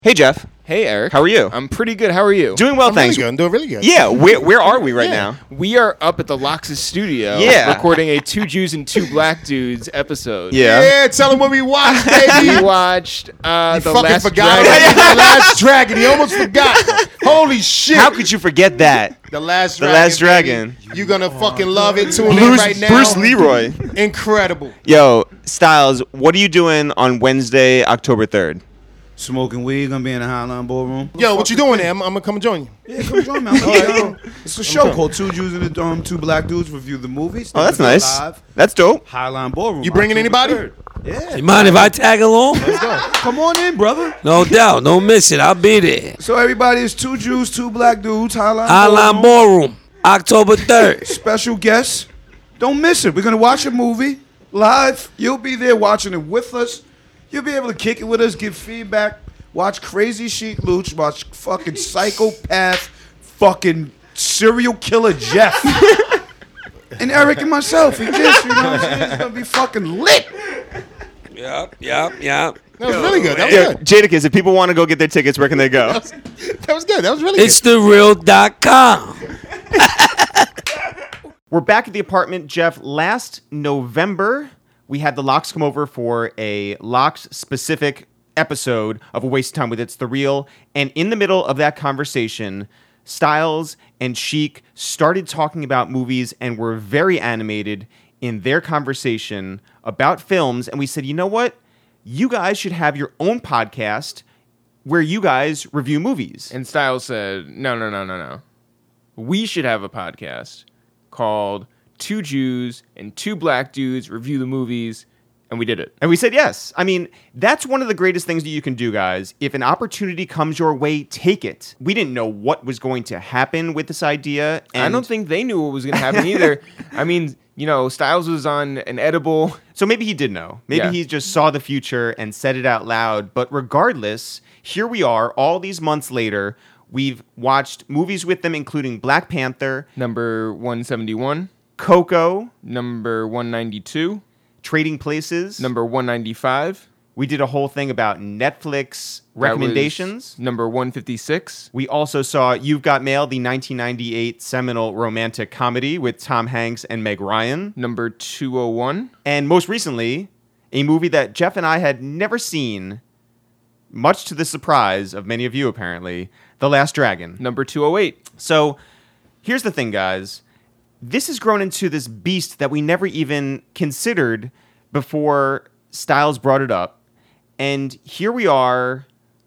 Hey, Jeff. Hey, Eric. How are you? I'm pretty good. How are you? Doing well, thanks. I'm doing really good. Yeah, where are we right now? We are up at the Lox's studio recording a Two Jews and Two Black Dudes episode. Yeah. Tell them what we watched, baby. We watched The Last forgot Dragon. The Last Dragon. He almost forgot. Holy shit. How could you forget that? The Last The Dragon. Last Dragon. Baby. You're going to fucking love it. Tune in right now. Bruce Leroy. Incredible. Yo, Styles, what are you doing on Wednesday, October 3rd? Smoking weed, gonna be in the Highline Ballroom. Yo, what you doing there? I'm going to come and join you. Yeah, come join me. It's a show called Two Jews and Two Black Dudes Review the Movies. Oh, that's nice. Live. That's dope. Highline Ballroom. You bringing October anybody? 3rd. Yeah. You mind if I tag along? Let's go. Come on in, brother. No doubt. Don't miss it. I'll be there. So everybody is Two Jews, Two Black Dudes. Highline Ballroom, October 3rd. Special guests. Don't miss it. We're gonna watch a movie live. You'll be there watching it with us. You'll be able to kick it with us, give feedback. Watch Crazy Sheik Luch, watch fucking psychopath, fucking serial killer Jeff. And Eric and myself. You know what I'm saying? It's gonna be fucking lit. Yep. That was really good. That was Yeah, good. Jadakiss, if people want to go get their tickets, where can they go? That was good. That was really It's thereal.com. We're back at the apartment, Jeff. Last November, we had the Lox come over for a Lox-specific episode of A Waste of Time with It's The Real. And in the middle of that conversation, Styles and Sheik started talking about movies and were very animated in their conversation about films. And we said, you know what? You guys should have your own podcast where you guys review movies. And Styles said, no. We should have a podcast called Two Jews and Two Black Dudes Review the Movies. And we did it. And we said yes. I mean, that's one of the greatest things that you can do, guys. If an opportunity comes your way, take it. We didn't know what was going to happen with this idea. And I don't think they knew what was going to happen either. I mean, Styles was on an edible. So maybe he did know. Maybe he just saw the future and said it out loud. But regardless, here we are all these months later. We've watched movies with them, including Black Panther, Number 171. Coco, Number 192. Trading Places, Number 195. We did a whole thing about Netflix recommendations. Number 156. We also saw You've Got Mail, the 1998 seminal romantic comedy with Tom Hanks and Meg Ryan. Number 201. And most recently, a movie that Jeff and I had never seen, much to the surprise of many of you apparently, The Last Dragon. Number 208. So here's the thing, guys. This has grown into this beast that we never even considered before Styles brought it up. And here we are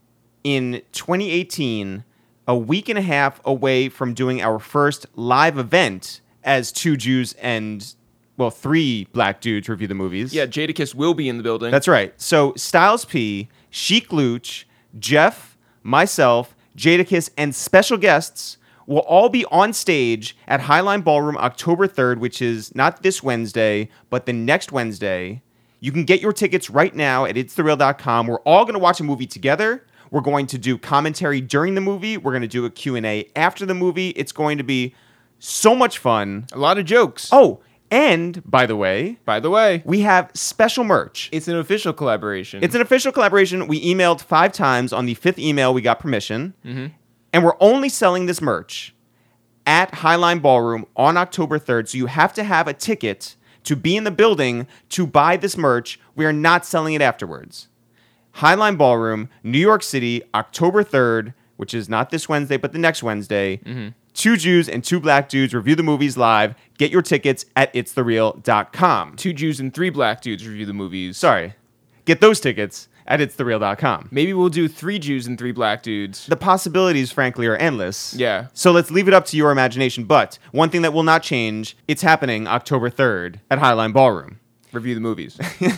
in 2018, a week and a half away from doing our first live event as Two Jews and, Three Black Dudes review the movies. Yeah, Jadakiss will be in the building. That's right. So Styles P, Sheik Luch, Jeff, myself, Jadakiss, and special guests will all be on stage at Highline Ballroom October 3rd, which is not this Wednesday, but the next Wednesday. You can get your tickets right now at itsthereal.com. We're all going to watch a movie together. We're going to do commentary during the movie. We're going to do a Q&A after the movie. It's going to be so much fun. A lot of jokes. Oh, and by the way, we have special merch. It's an official collaboration. It's an official collaboration. We emailed 5 times. On the 5th email, we got permission. Mm-hmm. And we're only selling this merch at Highline Ballroom on October 3rd. So you have to have a ticket to be in the building to buy this merch. We are not selling it afterwards. Highline Ballroom, New York City, October 3rd, which is not this Wednesday, but the next Wednesday. Mm-hmm. Two Jews and Two Black Dudes review the movies live. Get your tickets at itsthereal.com. Two Jews and Three Black Dudes review the movies. Sorry. Get those tickets at itsthereal.com. Maybe we'll do Three Jews and Three Black Dudes. The possibilities, frankly, are endless. Yeah. So let's leave it up to your imagination. But one thing that will not change, it's happening October 3rd at Highline Ballroom. Review the movies.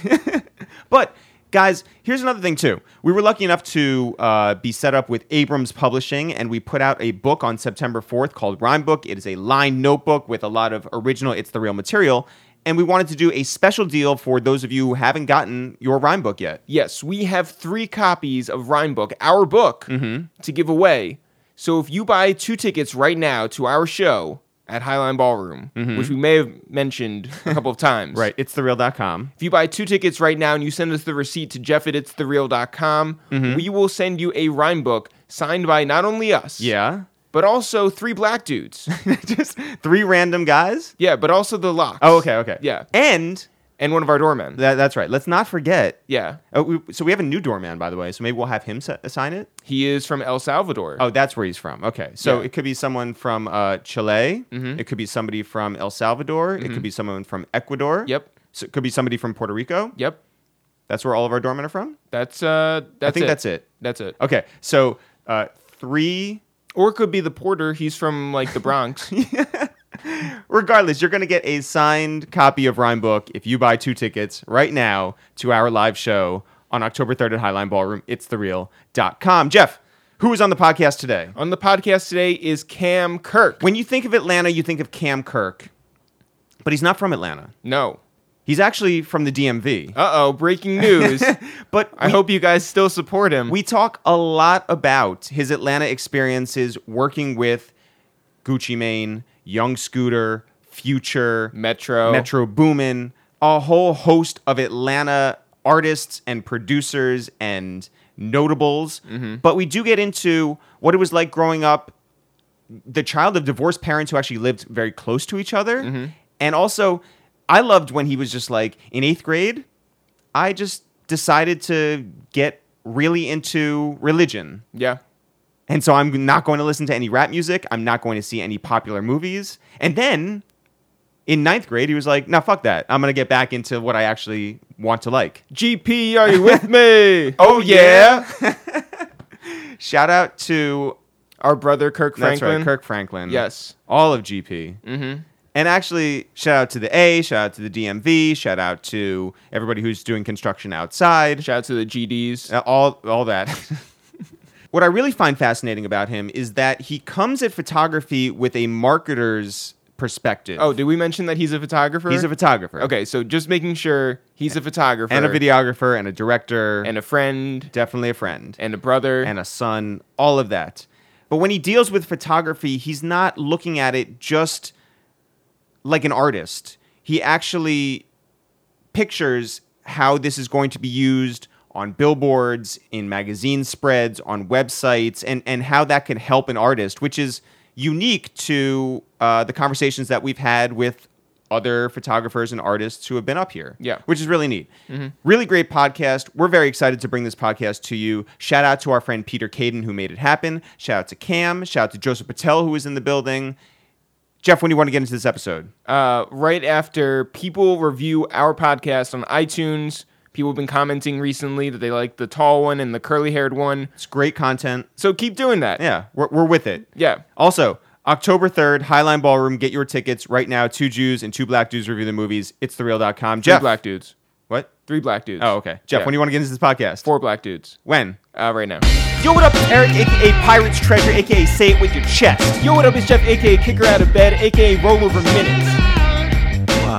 But, guys, here's another thing, too. We were lucky enough to be set up with Abrams Publishing, and we put out a book on September 4th called Rhyme Book. It is a lined notebook with a lot of original It's the Real material. And we wanted to do a special deal for those of you who haven't gotten your Rhyme Book yet. Yes, we have 3 copies of Rhyme Book, our book, to give away. So if you buy 2 tickets right now to our show, at Highline Ballroom, which we may have mentioned a couple of times. Right. Itsthereal.com. If you buy 2 tickets right now and you send us the receipt to jeff@itsthereal.com, we will send you a rhyme book signed by not only us, Yeah. but also 3 black dudes. Just 3 random guys. Yeah, but also the Locks. Oh, okay. Yeah. And one of our doormen. that's right. Let's not forget. Yeah. So we have a new doorman, by the way. So maybe we'll have him sign it. He is from El Salvador. Oh, that's where he's from. Okay. So Yeah. it could be someone from Chile. It could be somebody from El Salvador. It could be someone from Ecuador. Yep. So it could be somebody from Puerto Rico. Yep. That's where all of our doormen are from? That's I think that's it. That's it. Okay. So 3. Or it could be the porter. He's from like the Bronx. Regardless, you're going to get a signed copy of Rhyme Book if you buy 2 tickets right now to our live show on October 3rd at Highline Ballroom. Itsthereal.com. Jeff, who is on the podcast today? On the podcast today is Cam Kirk. When you think of Atlanta, you think of Cam Kirk, but he's not from Atlanta. No. He's actually from the DMV. Uh-oh, breaking news. But I hope you guys still support him. we talk a lot about his Atlanta experiences working with Gucci Mane, Young Scooter, Future, Metro Boomin, a whole host of Atlanta artists and producers and notables. But we do get into what it was like growing up, the child of divorced parents who actually lived very close to each other. And also, I loved when he was just like, in 8th grade, I just decided to get really into religion. Yeah. And so I'm not going to listen to any rap music. I'm not going to see any popular movies. And then in 9th grade, he was like, no, fuck that. I'm going to get back into what I actually want to like. GP, are you with me? Oh, yeah. Shout out to Our brother Kirk Franklin. That's right, Kirk Franklin. Yes. All of GP. Mm-hmm. And actually, shout out to the A, shout out to the DMV, shout out to everybody who's doing construction outside. Shout out to the GDs. All that. What I really find fascinating about him is that he comes at photography with a marketer's perspective. Oh, did we mention that he's a photographer? He's a photographer. Okay, so just making sure he's a photographer. And a videographer and a director. And a friend. Definitely a friend. And a brother. And a son. All of that. But when he deals with photography, he's not looking at it just like an artist. He actually pictures how this is going to be used on billboards, in magazine spreads, on websites, and how that can help an artist, which is unique to the conversations that we've had with other photographers and artists who have been up here. Yeah. Which is really neat. Really great podcast. We're very excited to bring this podcast to you. Shout out to our friend Peter Caden, who made it happen. Shout out to Cam. Shout out to Joseph Patel, who was in the building. Jeff, when do you want to get into this episode? Right after people review our podcast on iTunes. People have been commenting recently that they like the tall one and the curly-haired one. It's great content. So keep doing that. Yeah, we're with it. Yeah. Also, October 3rd, Highline Ballroom. Get your tickets right now. 2 Jews and 2 black dudes review the movies. Itsthereal.com. 3 Jeff. black dudes. What? 3 black dudes. Oh, okay. Jeff, Yeah. when do you want to get into this podcast? 4 black dudes. When? Right now. Yo, what up? It's Eric, a.k.a. Pirate's Treasure, a.k.a. Say It With Your Chest. Yo, what up? It's Jeff, a.k.a. Kicker Out of Bed, a.k.a. Roll Over Minutes. Wow.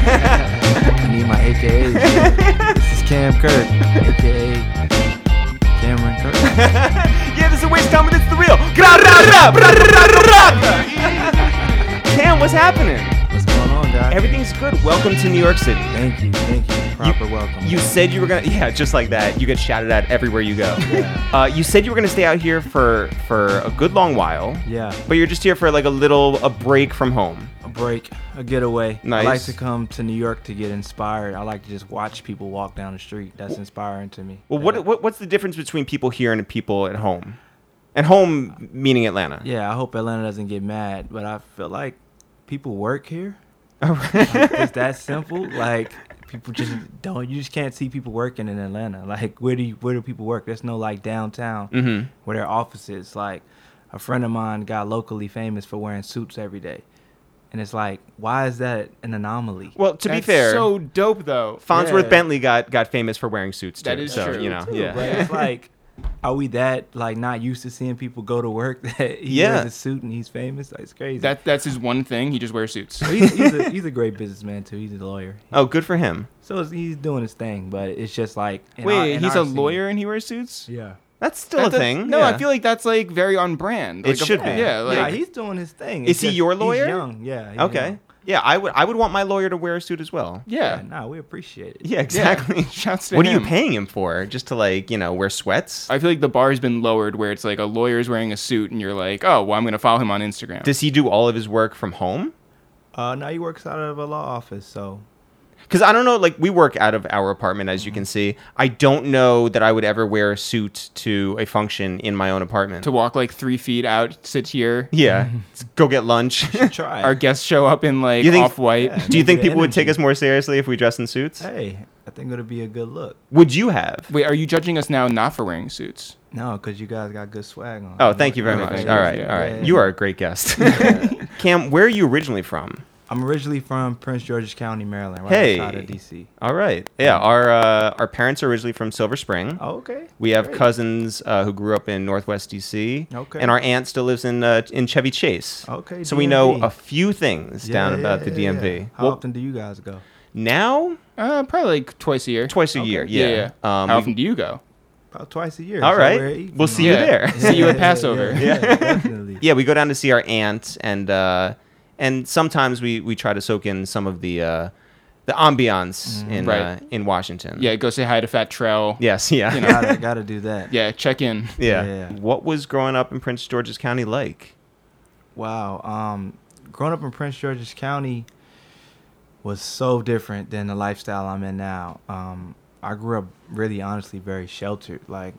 I need my AKA. This is Cam Kirk, AKA Cameron Kirk. Yeah, this is a waste of time, but it's the real. Cam, what's happening? What's going on, guys? Everything's good. Welcome to New York City. Thank you. Proper welcome. You said you were gonna, yeah, just like that. You get shouted at everywhere you go. Yeah. You said you were gonna stay out here for a good long while. Yeah. But you're just here for like a break from home. A break, a getaway. Nice. I like to come to New York to get inspired. I like to just watch people walk down the street. That's inspiring to me. Well, Yeah. what's the difference between people here and people at home? At home meaning Atlanta. Yeah, I hope Atlanta doesn't get mad, but I feel like people work here. It's that simple. Like people just don't. You just can't see people working in Atlanta. Like where do people work? There's no like downtown where their offices. Like a friend of mine got locally famous for wearing suits every day, and it's like, why is that an anomaly? Well, to be That's fair, so dope, though. Farnsworth Yeah. Bentley got famous for wearing suits too. That is so, true, you know, too, yeah. But it's like, are we that like not used to seeing people go to work that he Yeah. wears a suit and he's famous? Like, it's crazy. That's his one thing. He just wears suits. he's a great businessman too. He's a lawyer. Oh, good for him. So he's doing his thing, but it's just like Wait, in he's our a scene- lawyer and he wears suits? Yeah. That's still a thing. No, yeah. I feel like that's like very on brand. It Like, should be. Yeah, like yeah, he's doing his thing. Is he your lawyer? He's young. Yeah. He's Okay. young. Yeah, I would want my lawyer to wear a suit as well. yeah. Nah, we appreciate it. Yeah, exactly. Shouts to What are you him. paying him for? Just to like, wear sweats? I feel like the bar has been lowered where it's like a lawyer's wearing a suit and you're like, oh, well, I'm going to follow him on Instagram. Does he do all of his work from home? No, he works out of a law office, so Because I don't know, like we work out of our apartment, as you can see. I don't know that I would ever wear a suit to a function in my own apartment. to walk like 3 feet out, sit here. Yeah, go get lunch. try. Our guests show up in like You think- off-white. Yeah. Do you think Maybe people would take energy. us more seriously if we dress in suits? Hey, I think it'll be a good look. Would you have? Wait, are you judging us now not for wearing suits? No, because you guys got good swag on. Oh, thank you very Yeah, much. yeah, All right, yeah. all right. Yeah. You are a great guest. Cam, where are you originally from? I'm originally from Prince George's County, Maryland, right Hey. outside of D.C. All right. Yeah, our parents are originally from Silver Spring. Oh, okay. We have Great. cousins who grew up in Northwest DC. Okay. And our aunt still lives in Chevy Chase. Okay, So we know DMV. a few things down about the DMV. How Well, often do you guys go? now, Probably like twice a year. twice a Okay. year. Yeah. Yeah. How often do you go? About twice a year. All so right. we're even We'll see on you Yeah. there. See you at Passover. Yeah, definitely. Yeah, we go down to see our aunt, and sometimes we try to soak in some of the ambiance Right. in Washington. Yeah, go say hi to Fat Trell. Yes. Yeah. You know. Gotta do that. Yeah, check in. Yeah. Yeah. What was growing up in Prince George's County like? Wow. Growing up in Prince George's County was so different than the lifestyle I'm in now. I grew up really, honestly, very sheltered. Like,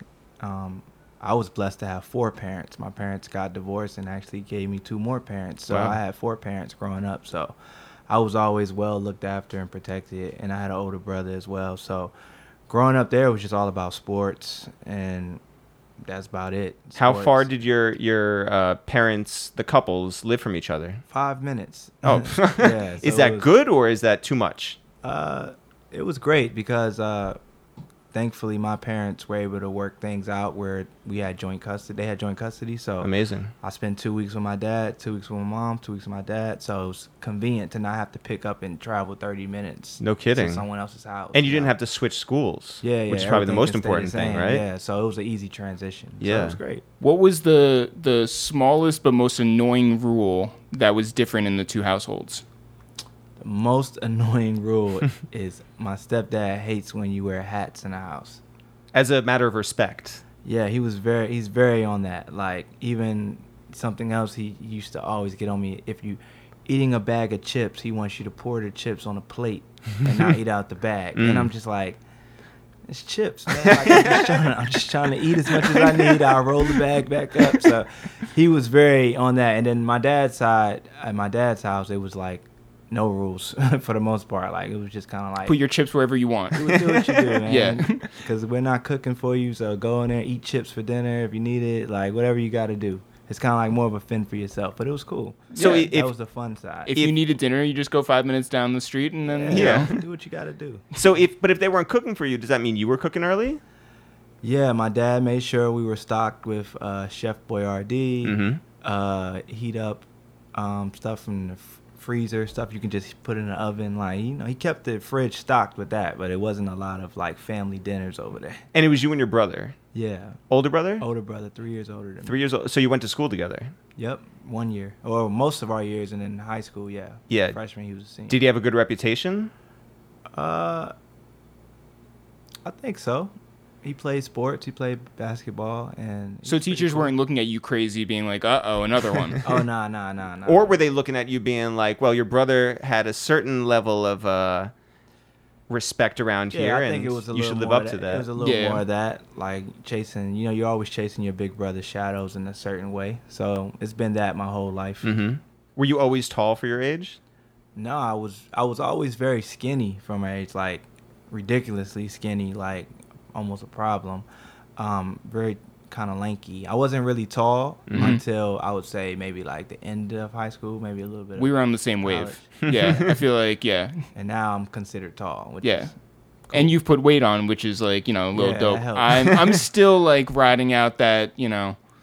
I was blessed to have 4 parents. My parents got divorced and actually gave me 2 more parents. So Wow. I had 4 parents growing up. So I was always well looked after and protected. And I had an older brother as well. So growing up there was just all about sports, and that's about it. How Sports. far did your parents, the couples, live from each other? 5 minutes. Oh, Yeah, so is it that was- good or is that too much? It was great because thankfully my parents were able to work things out where we had joint custody. They had joint custody, so Amazing. I spent 2 weeks with my dad, 2 weeks with my mom, 2 weeks with my dad. So it was convenient to not have to pick up and travel 30 minutes. No kidding. To someone else's house. And you didn't know? have to switch schools. Yeah, yeah. Which is probably the everything most can stay important the thing, same. right? Yeah, so it was an easy transition. So Yeah. it was great. What was the smallest but most annoying rule that was different in the 2 households? The most annoying rule is my stepdad hates when you wear hats in the house. As a matter of respect. Yeah, he's very on that. Like, even something else he used to always get on me. If you eating a bag of chips, he wants you to pour the chips on a plate and not eat out the bag. And I'm just like, it's chips, man. Like, I'm just trying to eat as much as I need. I'll roll the bag back up. So he was very on that. And then my dad's side, at my dad's house, it was like no rules for the most part. Like, it was just kind of like, Put your chips wherever you want. do what you do, man. Yeah. Because we're not cooking for you, so go in there, eat chips for dinner if you need it. Like, whatever you got to do. It's kind of like more of a fend for yourself, but it was cool. So Yeah, if- that was the fun side. If you need a dinner, you just go 5 minutes down the street and then you Yeah. know. do what you got to do. So if they weren't cooking for you, does that mean you were cooking early? Yeah, my dad made sure we were stocked with Chef Boyardee. Mhm. Heat up stuff from the freezer, stuff you can just put in the oven. Like, he kept the fridge stocked with that, but it wasn't a lot of like family dinners over there. And it was you and your brother. Yeah, Older brother? older brother, 3 years older than me. 3 years old. So you went to school together. Yep, 1 year, or most of our years, and in high school, yeah. Yeah. Freshman, he was a senior. Did he have a good reputation? I think so. He played sports. He played basketball, and So he's pretty teachers cool. weren't looking at you crazy, being like, "Uh-oh, another one." Oh, nah. Or were they looking at you being like, well, your brother had a certain level of respect around Yeah, here, I and think it was a you little should live more up of to It that? was a little Yeah. more of that, like chasing. You're always chasing your big brother's shadows in a certain way. So it's been that my whole life. Mm-hmm. Were you always tall for your age? No, I was always very skinny for my age, like ridiculously skinny, like almost a problem. Very kind of lanky. I wasn't really tall until I would say maybe like the end of high school, maybe a little bit. We of, were on the same wave. Yeah, I feel like and now I'm considered tall. Which yeah. is, And you've put weight on, which is like, a little Yeah, that dope. helps. I'm still like riding out that,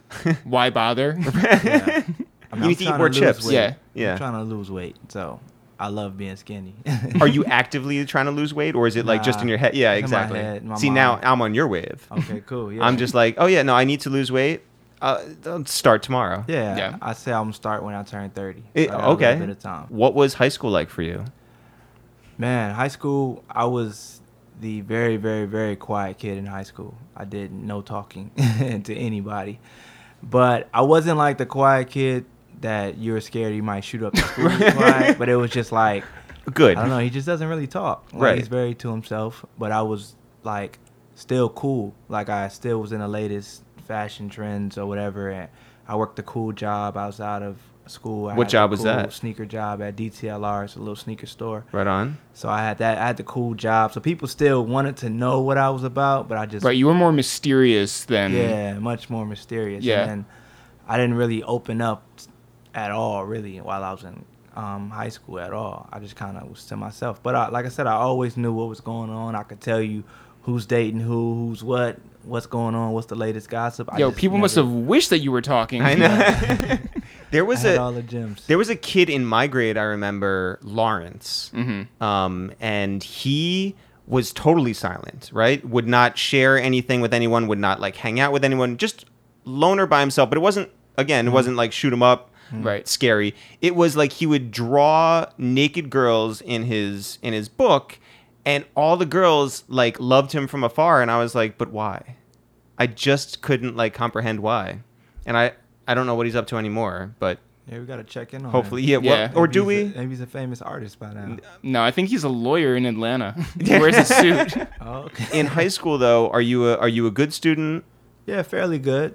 why bother? yeah. I You need to eat trying more lose chips. weight. Yeah. Yeah. I'm trying to lose weight, so I love being skinny. Are you actively trying to lose weight, or is it like just in Nah, your head? Yeah, it's in my exactly. head, in my See, now mind. I'm on your wave. Okay, cool. Yeah. I'm just like, oh yeah, no, I need to lose weight. I'll start tomorrow. yeah. Yeah. I say I'm gonna start when I turn 30. It- So I got a okay. little bit of time. What was high school like for you? Man, high school, I was the very, very, very quiet kid in high school. I did no talking to anybody. But I wasn't like the quiet kid that you were scared he might shoot up the school. Quiet, but it was just like, Good. I don't know, he just doesn't really talk. Like, Right. He's very to himself. But I was like still cool. Like I still was in the latest fashion trends or whatever. And I worked a cool job outside of school. I What had job the was cool that? Sneaker job at DTLR. It's a little sneaker store. Right on. So I had that. I had the cool job. So people still wanted to know what I was about, but I just Right, you were more mysterious than. yeah, much more mysterious. Yeah. And then I didn't really open up at all, really, while I was in high school at all. I just kind of was to myself. But like I said, I always knew what was going on. I could tell you who's dating who's what's going on, what's the latest gossip. I Yo, just people must never- have wished that you were talking. I know. There I was had a all the gems. there was a kid in my grade. I remember Lawrence, and he was totally silent. Right, would not share anything with anyone. Would not like hang out with anyone. Just loner by himself. But it wasn't. Again, it wasn't like shoot him up. Right. Scary. It was like he would draw naked girls in his book, and all the girls like loved him from afar, and I was like, but why? I just couldn't like comprehend why, and I don't know what he's up to anymore, but Yeah, we got to check in on hopefully, him. yeah. Yeah. Well, or Maybe do he's we? maybe he's a famous artist by now. No, I think he's a lawyer in Atlanta. He wears a suit. Oh, okay. In high school, though, are you a good student? Yeah, fairly good.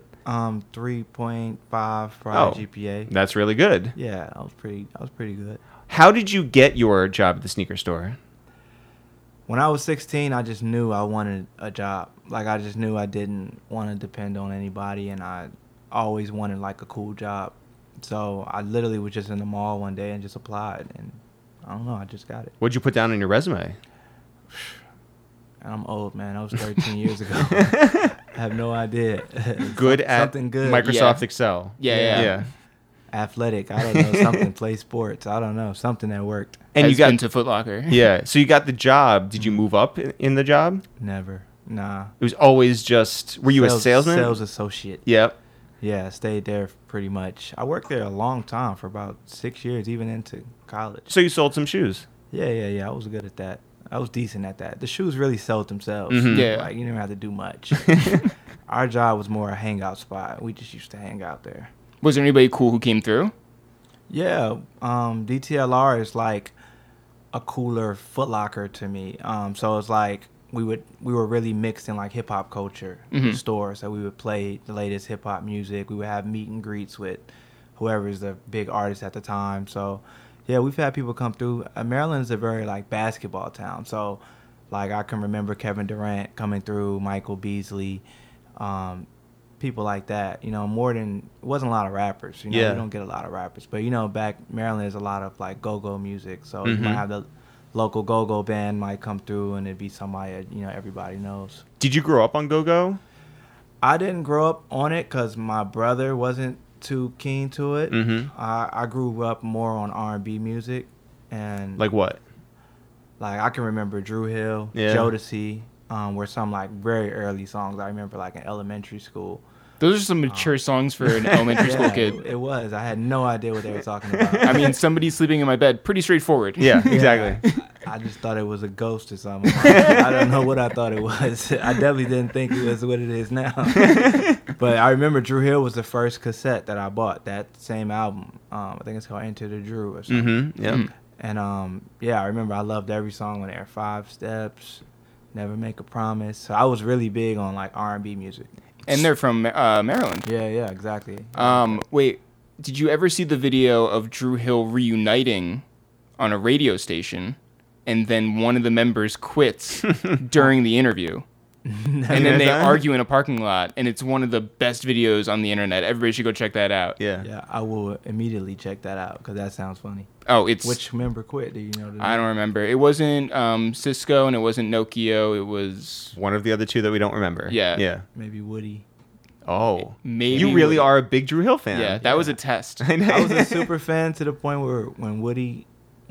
3.5 for Oh. GPA. That's really good. Yeah, I was pretty good. How did you get your job at the sneaker store? When I was 16, I just knew I wanted a job. Like I just knew I didn't want to depend on anybody, and I always wanted like a cool job. So I literally was just in the mall one day and just applied, and I don't know, I just got it. What'd you put down on your resume? And I'm old, man. That was 13 years ago. I have no idea. Good at something good. Microsoft Yeah. Excel. Yeah. Athletic. I don't know. Something. Play sports. I don't know. Something that worked. And Has you got been to Foot Locker. yeah. So you got the job. Did you move up in the job? Never. Nah. It was always just. Were you a salesman? Sales associate. Yep. Yeah, stayed there pretty much. I worked there a long time, for about 6 years, even into college. So you sold some shoes. Yeah. I was good at that. I was decent at that. The shoes really sold themselves. Mhm. Yeah. Like, you didn't have to do much. Our job was more a hangout spot. We just used to hang out there. Was there anybody cool who came through? Yeah, DTLR is like a cooler Foot Locker to me. So it's like we were really mixed in like hip hop culture stores. So we would play the latest hip hop music. We would have meet and greets with whoever's the big artist at the time. So yeah, we've had people come through. Maryland's a very like basketball town. So like I can remember Kevin Durant coming through, Michael Beasley, people like that. You know, more than it wasn't a lot of rappers. You know, Yeah. you don't get a lot of rappers. But you know, back Maryland is a lot of like go-go music. So you might have the local go-go band might come through, and it'd be somebody that, you know, everybody knows. Did you grow up on go-go? I didn't grow up on it because my brother wasn't too keen to it. I grew up more on R&B music, and Like what? like I can remember Drew Hill, Yeah. Jodeci, were some like very early songs I remember like in elementary school. Those are some mature songs for an elementary school kid. It was. I had no idea what they were talking about. I mean, somebody sleeping in my bed. Pretty straightforward. Yeah, exactly. I just thought it was a ghost or something. I don't know what I thought it was. I definitely didn't think it was what it is now. But I remember Drew Hill was the first cassette that I bought. That same album. I think it's called Enter the Drew or something. Yep. And yeah, I remember I loved every song on there. 5 Steps, Never Make a Promise. So I was really big on like R&B music. And they're from Maryland. Yeah, exactly. Wait, did you ever see the video of Drew Hill reuniting on a radio station, and then one of the members quits during the interview? And then they argue in a parking lot, and it's one of the best videos on the internet. Everybody should go check that out. Yeah. Yeah, I will immediately check that out because that sounds funny. Oh, it's Which member quit? Do you know? I don't remember. It wasn't Cisco, and it wasn't Nokia. It was One of the other two that we don't remember. Yeah. Yeah. Maybe Woody. Oh. maybe You really Woody. are a big Drew Hill fan. Yeah, that was a test. I know. I was a super fan to the point where when Woody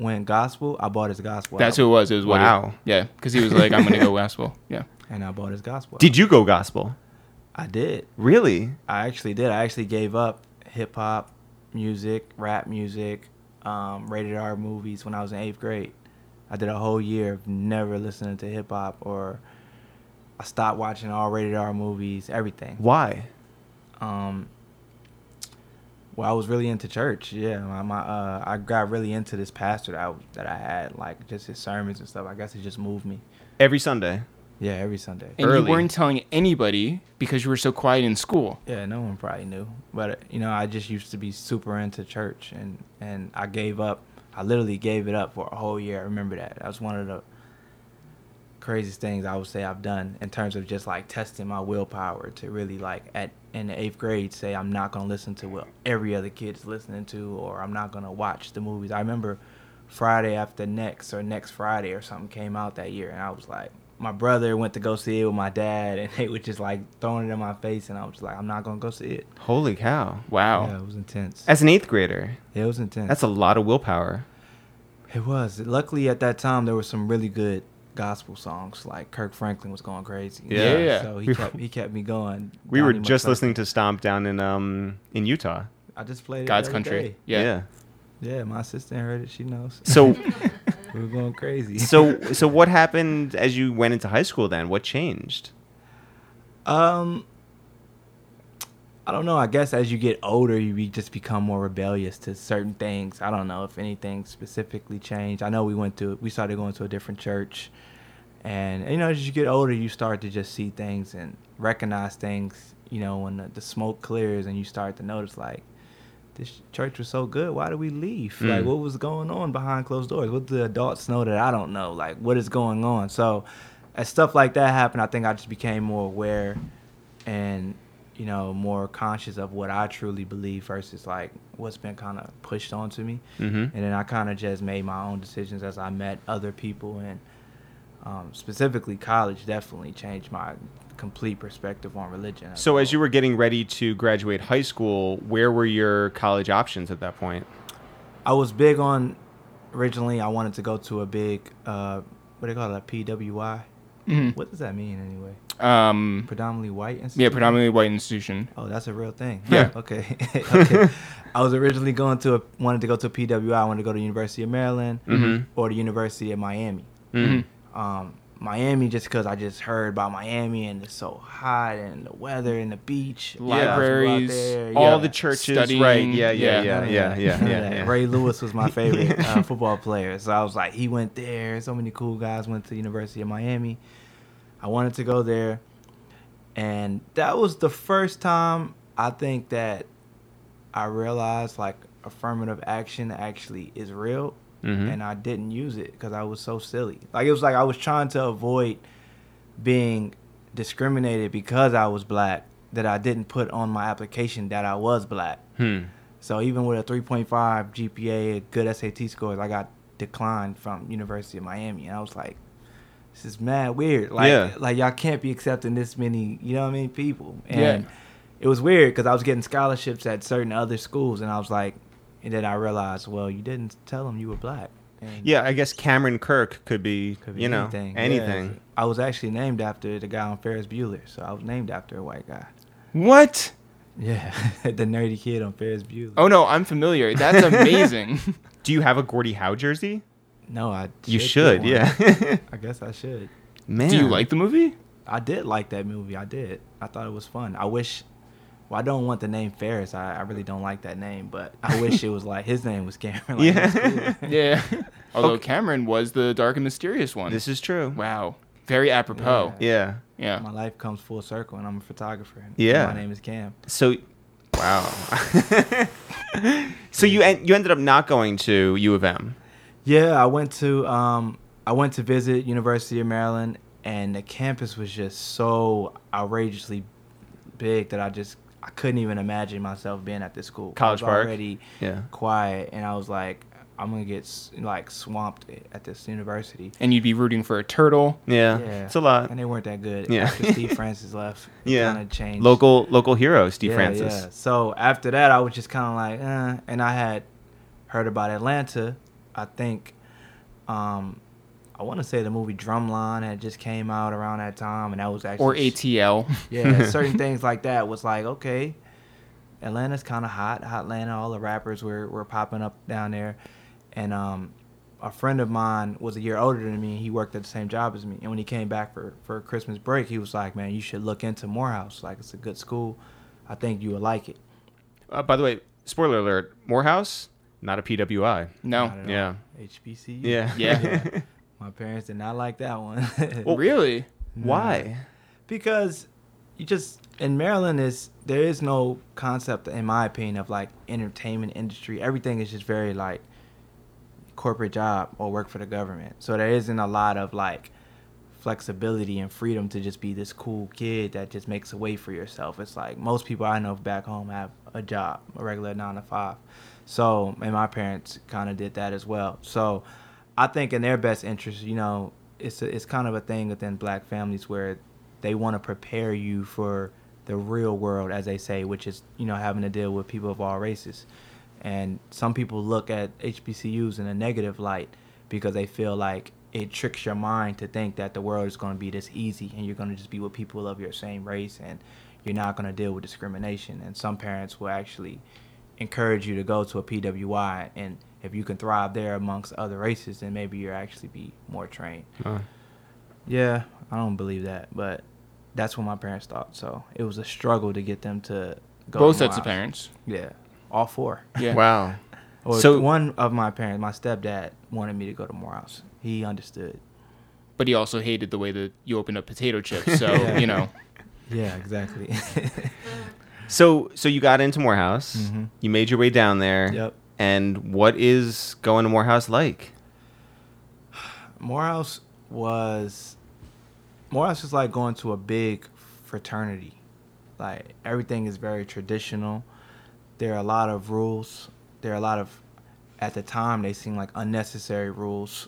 went gospel, I bought his gospel. That's who album, it was. It was Woody. Wow. Yeah, because he was like, I'm gonna go gospel. Yeah. and I bought his gospel. Did you go gospel? I did. Really? I actually did. I actually gave up hip hop music, rap music, rated R movies when I was in 8th grade. I did a whole year of never listening to hip hop, or I stopped watching all rated R movies, everything. Why? Well, I was really into church. Yeah, I got really into this pastor that I had, like just his sermons and stuff. I guess it just moved me. Every Sunday. Yeah, every Sunday. And Early. you weren't telling anybody because you were so quiet in school. Yeah, no one probably knew, but I just used to be super into church, and I gave up. I literally gave it up for a whole year. I remember that. That was one of the craziest things I would say I've done in terms of just like testing my willpower to really like in the 8th grade say I'm not gonna listen to what every other kid's listening to, or I'm not gonna watch the movies. I remember Friday After Next or Next Friday or something came out that year, and I was like, my brother went to go see it with my dad, and they were just like throwing it in my face, and I was like, I'm not gonna go see it. Holy cow. Wow. Yeah, it was intense. As an 8th grader, It was intense. that's a lot of willpower. It was. Luckily, at that time, there were some really good gospel songs. Like Kirk Franklin was going crazy. Yeah. So he kept me going. We were Donnie just McClurkin. listening to Stomp down in Utah. I just played it God's every country. day. Yeah. Yeah, my assistant heard it. She knows. So We were going crazy. so what happened as you went into high school then? What changed? I don't know. I guess as you get older, just become more rebellious to certain things. I don't know if anything specifically changed. I know we started going to a different church, and as you get older, you start to just see things and recognize things. When the smoke clears and you start to notice like, this church was so good. Why did we leave? Like, what was going on behind closed doors? What do the adults know that I don't know? Like, what is going on? So, as stuff like that happened, I think I just became more aware and, more conscious of what I truly believe versus, like, what's been kind of pushed onto me. Mm-hmm. And then I kind of just made my own decisions as I met other people. And specifically college definitely changed my complete perspective on religion. So as you were getting ready to graduate high school, where were your college options at that point? I was big on, originally I wanted to go to a big, what do they call it, a PWI? Mm-hmm. What does that mean anyway? Um, Predominantly white institution? yeah, predominantly white institution. Oh, that's a real thing. Yeah. Okay. Okay. I was originally wanted to go to a PWI. I wanted to go to the University of Maryland or the University of Miami. Miami, just because I just heard about Miami and it's so hot and the weather and the beach, Libraries, All the churches, studying, right? Yeah. None of that. Ray Lewis was my favorite football player, so I was like, he went there. So many cool guys went to the University of Miami. I wanted to go there, and that was the first time I think that I realized like affirmative action actually is real. And I didn't use it because I was so silly. Like, it was like I was trying to avoid being discriminated because I was black, that I didn't put on my application that I was black. So even with a 3.5 GPA, good SAT scores, I got declined from University of Miami. And I was like, this is mad weird. Like y'all can't be accepting this many, people. And it was weird because I was getting scholarships at certain other schools, and I was like, and then I realized, well, you didn't tell them you were black. And Yeah, I guess Cameron Kirk could be anything. anything. Yeah. I was actually named after the guy on Ferris Bueller, so I was named after a white guy. What? Yeah, the nerdy kid on Ferris Bueller. Oh no, I'm familiar. That's amazing. Do you have a Gordie Howe jersey? No, I You get should, one. yeah. I guess I should. Man. Do you like the movie? I did like that movie. I did. I thought it was fun. I wish. Well, I don't want the name Ferris. I really don't like that name, but I wish it was like his name was Cameron. Like, Yeah. that's cool. Yeah. Although Okay. Cameron was the dark and mysterious one. This is true. Wow. Very apropos. Yeah. Yeah. My life comes full circle, and I'm a photographer. And Yeah. My name is Cam. So, wow. So you ended up not going to U of M. Yeah, I went to visit University of Maryland, and the campus was just so outrageously big that I couldn't even imagine myself being at this school. College I was Park? already Yeah. quiet, and I was like, I'm gonna get like swamped at this university. And you'd be rooting for a turtle. Yeah. It's a lot. and they weren't that good. Yeah. After Steve Francis left, it Yeah. kind of changed. Local hero, Steve Francis. Yeah. So after that, I was just kind of like, and I had heard about Atlanta, I think, I want to say the movie Drumline had just came out around that time, and that was actually Or ATL. Yeah, certain things like that was like, okay, Atlanta's kind of hot. Hotlanta, all the rappers were popping up down there. And a friend of mine was a year older than me. He worked at the same job as me. And when he came back for Christmas break, he was like, man, you should look into Morehouse. Like, it's a good school. I think you would like it. By the way, spoiler alert, Morehouse, not a PWI. No. Not at all. Yeah. HBCU. Yeah. Yeah. My parents did not like that one. Really? Why? Because you just in Maryland there is no concept, in my opinion, of like entertainment industry. Everything is just very like corporate job or work for the government. So there isn't a lot of like flexibility and freedom to just be this cool kid that just makes a way for yourself. It's like most people I know back home have a job, a regular 9 to 5. So, and my parents kind of did that as well. So I think in their best interest, you know, it's kind of a thing within black families where they want to prepare you for the real world, as they say, which is, you know, having to deal with people of all races. And some people look at HBCUs in a negative light because they feel like it tricks your mind to think that the world is going to be this easy and you're going to just be with people of your same race and you're not going to deal with discrimination. And some parents will actually encourage you to go to a PWI, and if you can thrive there amongst other races, then maybe you'll actually be more trained. Yeah, I don't believe that, but that's what my parents thought. So it was a struggle to get them to go. Both to sets of Morehouse. parents. Yeah, all 4. Yeah. Wow. Or So- one of my parents, my stepdad, wanted me to go to Morehouse. He understood. But he also hated the way that you opened up potato chips. So, Yeah. you know. Yeah, exactly. So you got into Morehouse. Mhm. You made your way down there. Yep. And what is going to Morehouse like? Morehouse is like going to a big fraternity. Like, everything is very traditional. There are a lot of rules. There are a lot of, at the time, they seem like unnecessary rules.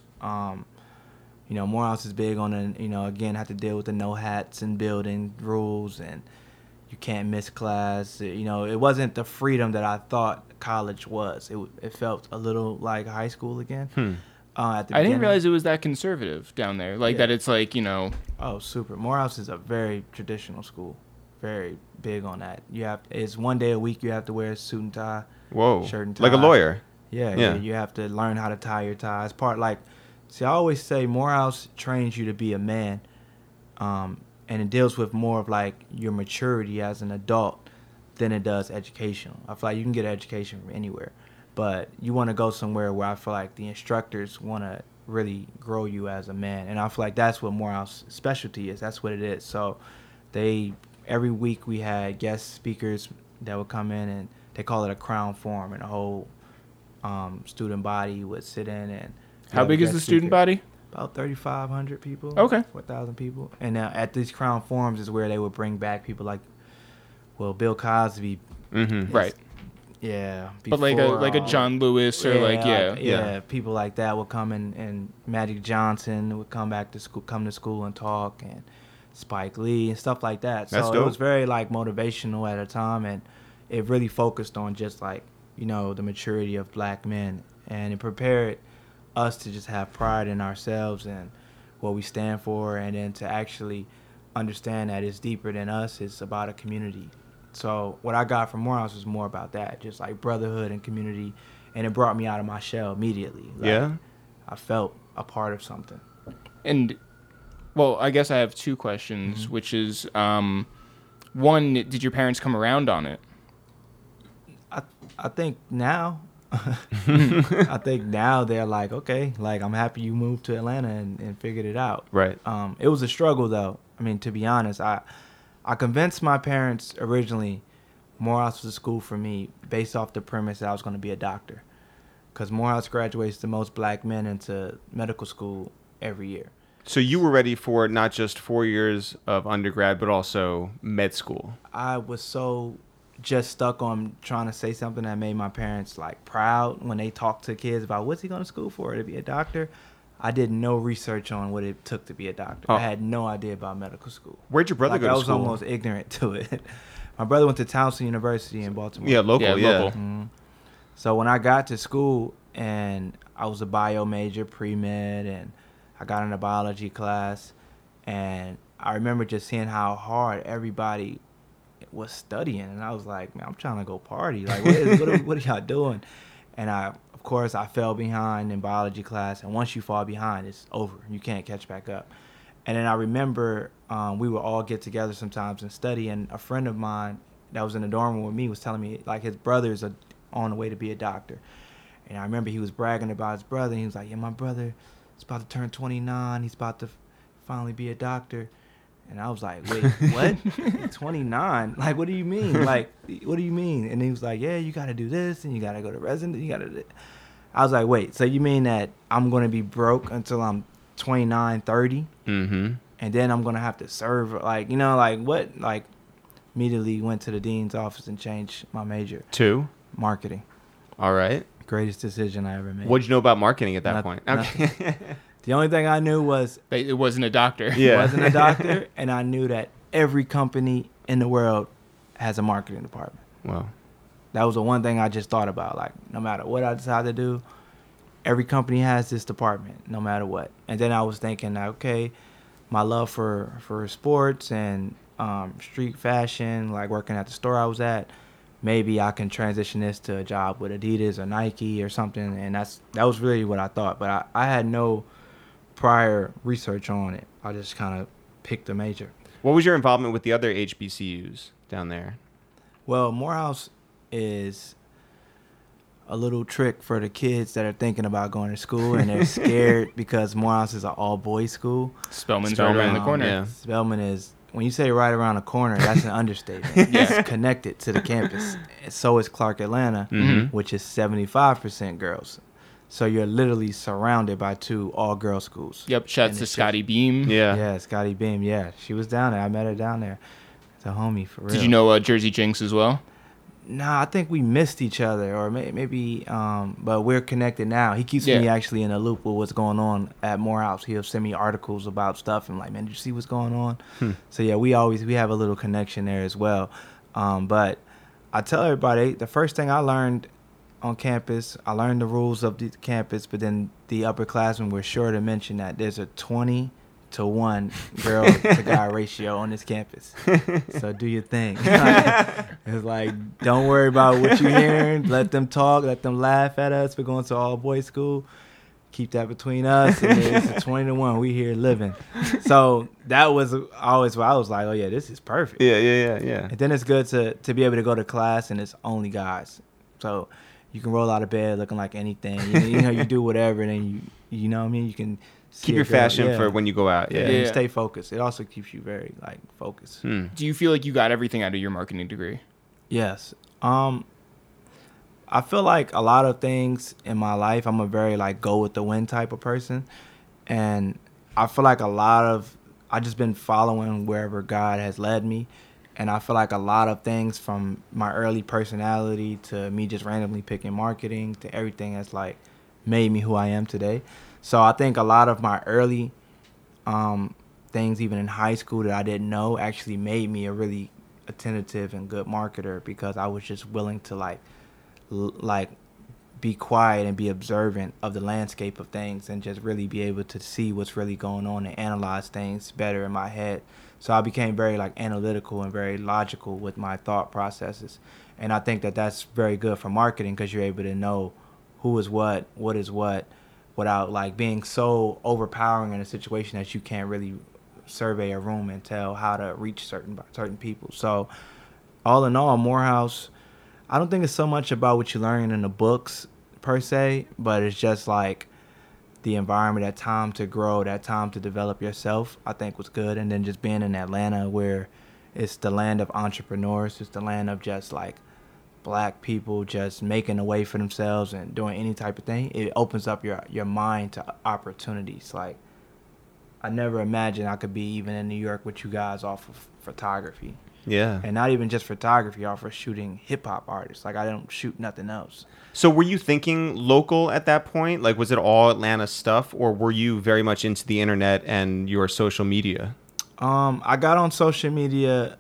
You know, Morehouse is big on, again, have to deal with the no hats and building rules, and you can't miss class. You know, it wasn't the freedom that I thought college was. It felt a little like high school again. At the I didn't beginning. realize it was that conservative down there. Like, Yeah. that it's like, you know. Oh, super. Morehouse is a very traditional school. Very big on that. It's 1 day a week you have to wear a suit and tie. Whoa. Shirt and Like a tie. lawyer. Yeah, Yeah. you have to learn how to tie your ties. I always say Morehouse trains you to be a man, and it deals with more of like your maturity as an adult than it does educational. I feel like you can get an education from anywhere, but you want to go somewhere where I feel like the instructors want to really grow you as a man, and I feel like that's what Morehouse specialty is. That's what it is. So every week we had guest speakers that would come in, and they call it a crown forum, and the whole student body would sit in. And How big is the student body? About 3,500 people. Okay. 4,000 people. And now at these crown forums is where they would bring back people like, well, Bill Cosby. Mm-hmm. Right. Yeah. But like a John Lewis or yeah, people like that would come in, and Magic Johnson would come to school and talk, and Spike Lee and stuff like that. That's So dope. it was very like motivational at a time, and it really focused on just like, you know, the maturity of black men, and it prepared us to just have pride in ourselves and what we stand for, and then to actually understand that it's deeper than us. It's about a community. So what I got from Morehouse was more about that, just like brotherhood and community, and it brought me out of my shell immediately. Like, Yeah. I felt a part of something. And, well, I guess I have 2 questions, which is, one, did your parents come around on it? I think now, they're like, okay, like, I'm happy you moved to Atlanta and figured it out. Right. It was a struggle, though. I mean, to be honest, I convinced my parents originally Morehouse was a school for me based off the premise that I was going to be a doctor, because Morehouse graduates the most black men into medical school every year. So you were ready for not just 4 years of undergrad, but also med school. I was so just stuck on trying to say something that made my parents like proud when they talked to kids about what's he going to school for, to be a doctor. I did no research on what it took to be a doctor. Oh. I had no idea about medical school. Where'd your brother Like, go I to was school? almost ignorant to it. My brother went to Towson University in Baltimore. Yeah, local. Yeah, Yeah. local. So when I got to school and I was a bio major, pre-med, and I got in a biology class. And I remember just seeing how hard everybody was studying. And I was like, man, I'm trying to go party. Like, what are y'all doing? And of course, I fell behind in biology class. And once you fall behind, it's over. You can't catch back up. And then I remember we would all get together sometimes and study. And a friend of mine that was in the dorm room with me was telling me, like, his brother's on the way to be a doctor. And I remember he was bragging about his brother. And he was like, yeah, my brother is about to turn 29. He's about to finally be a doctor. And I was like, wait, what? 29? Like, what do you mean? Like, what do you mean? And he was like, yeah, you got to do this, and you got to go to resident. You got to. I was like, wait, so you mean that I'm going to be broke until I'm 29, 30? Mm-hmm. And then I'm going to have to serve, like, you know, like, what? Like, immediately went to the dean's office and changed my major. To? Marketing. All right. Greatest decision I ever made. What'd you know about marketing at that point? Nothing. Okay. The only thing I knew was It wasn't a doctor. Yeah. wasn't a doctor, and I knew that every company in the world has a marketing department. Well, That was the one thing I just thought about. Like, no matter what I decide to do, every company has this department, no matter what. And then I was thinking, okay, my love for sports and street fashion, like working at the store I was at, maybe I can transition this to a job with Adidas or Nike or something. And that was really what I thought. But I had no prior research on it. I just kind of picked a major. what was your involvement with the other HBCUs down there? Well, Morehouse is a little trick for the kids that are thinking about going to school and they're scared because Morehouse is an all-boys school. Spelman's right around the corner. Yeah. Spelman is, when you say right around the corner, that's an understatement. It's connected to the campus. And so is Clark Atlanta, which is 75% girls. So you're literally surrounded by two all-girls schools. Yep, shouts And to it's Scotty Beam. Yeah. Yeah, Scotty Beam. Yeah, she was down there. I met her down there. It's a homie for real. Did you know Jersey Jinx as well? Nah, I think we missed each other, or maybe, but we're connected now. He keeps me actually in a loop with what's going on at Morehouse. He'll send me articles about stuff, and like, man, did you see what's going on? So yeah, we have a little connection there as well. But I tell everybody, the first thing I learned on campus, I learned the rules of the campus, but then the upperclassmen were sure to mention that there's a 20-to-1 girl to guy ratio on this campus. So do your thing. It's like, don't worry about what you're hearing. Let them talk. Let them laugh at us. We're going to all boys school. Keep that between us. And it's a 20-to-1. We here living. So that was always where I was like, oh yeah, this is perfect. Yeah. And then it's good to be able to go to class and it's only guys. So you can roll out of bed looking like anything. You know, you do whatever, and then you know what I mean? You can Keep your fashion for when you go out. Yeah. You stay focused. It also keeps you very focused. Do you feel like you got everything out of your marketing degree? Yes. I feel like a lot of things in my life, I'm a very go with the wind type of person, and I feel like I just been following wherever God has led me, and I feel like a lot of things from my early personality to me just randomly picking marketing to everything that's made me who I am today. So I think a lot of my early things, even in high school, that I didn't know actually made me a really attentive and good marketer, because I was just willing to be quiet and be observant of the landscape of things and just really be able to see what's really going on and analyze things better in my head. So I became very analytical and very logical with my thought processes. And I think that that's very good for marketing, because you're able to know who is what is what, without being so overpowering in a situation that you can't really survey a room and tell how to reach certain people. So all in all, Morehouse, I don't think it's so much about what you learn in the books per se, but it's just the environment, that time to grow, that time to develop yourself, I think was good. And then just being in Atlanta, where it's the land of entrepreneurs, it's the land of just black people just making a way for themselves and doing any type of thing. It opens up your mind to opportunities. I never imagined I could be even in New York with you guys off of photography. Yeah. And not even just photography, off of shooting hip-hop artists. I don't shoot nothing else. So were you thinking local at that point? Was it all Atlanta stuff, or were you very much into the internet and your social media? I got on social media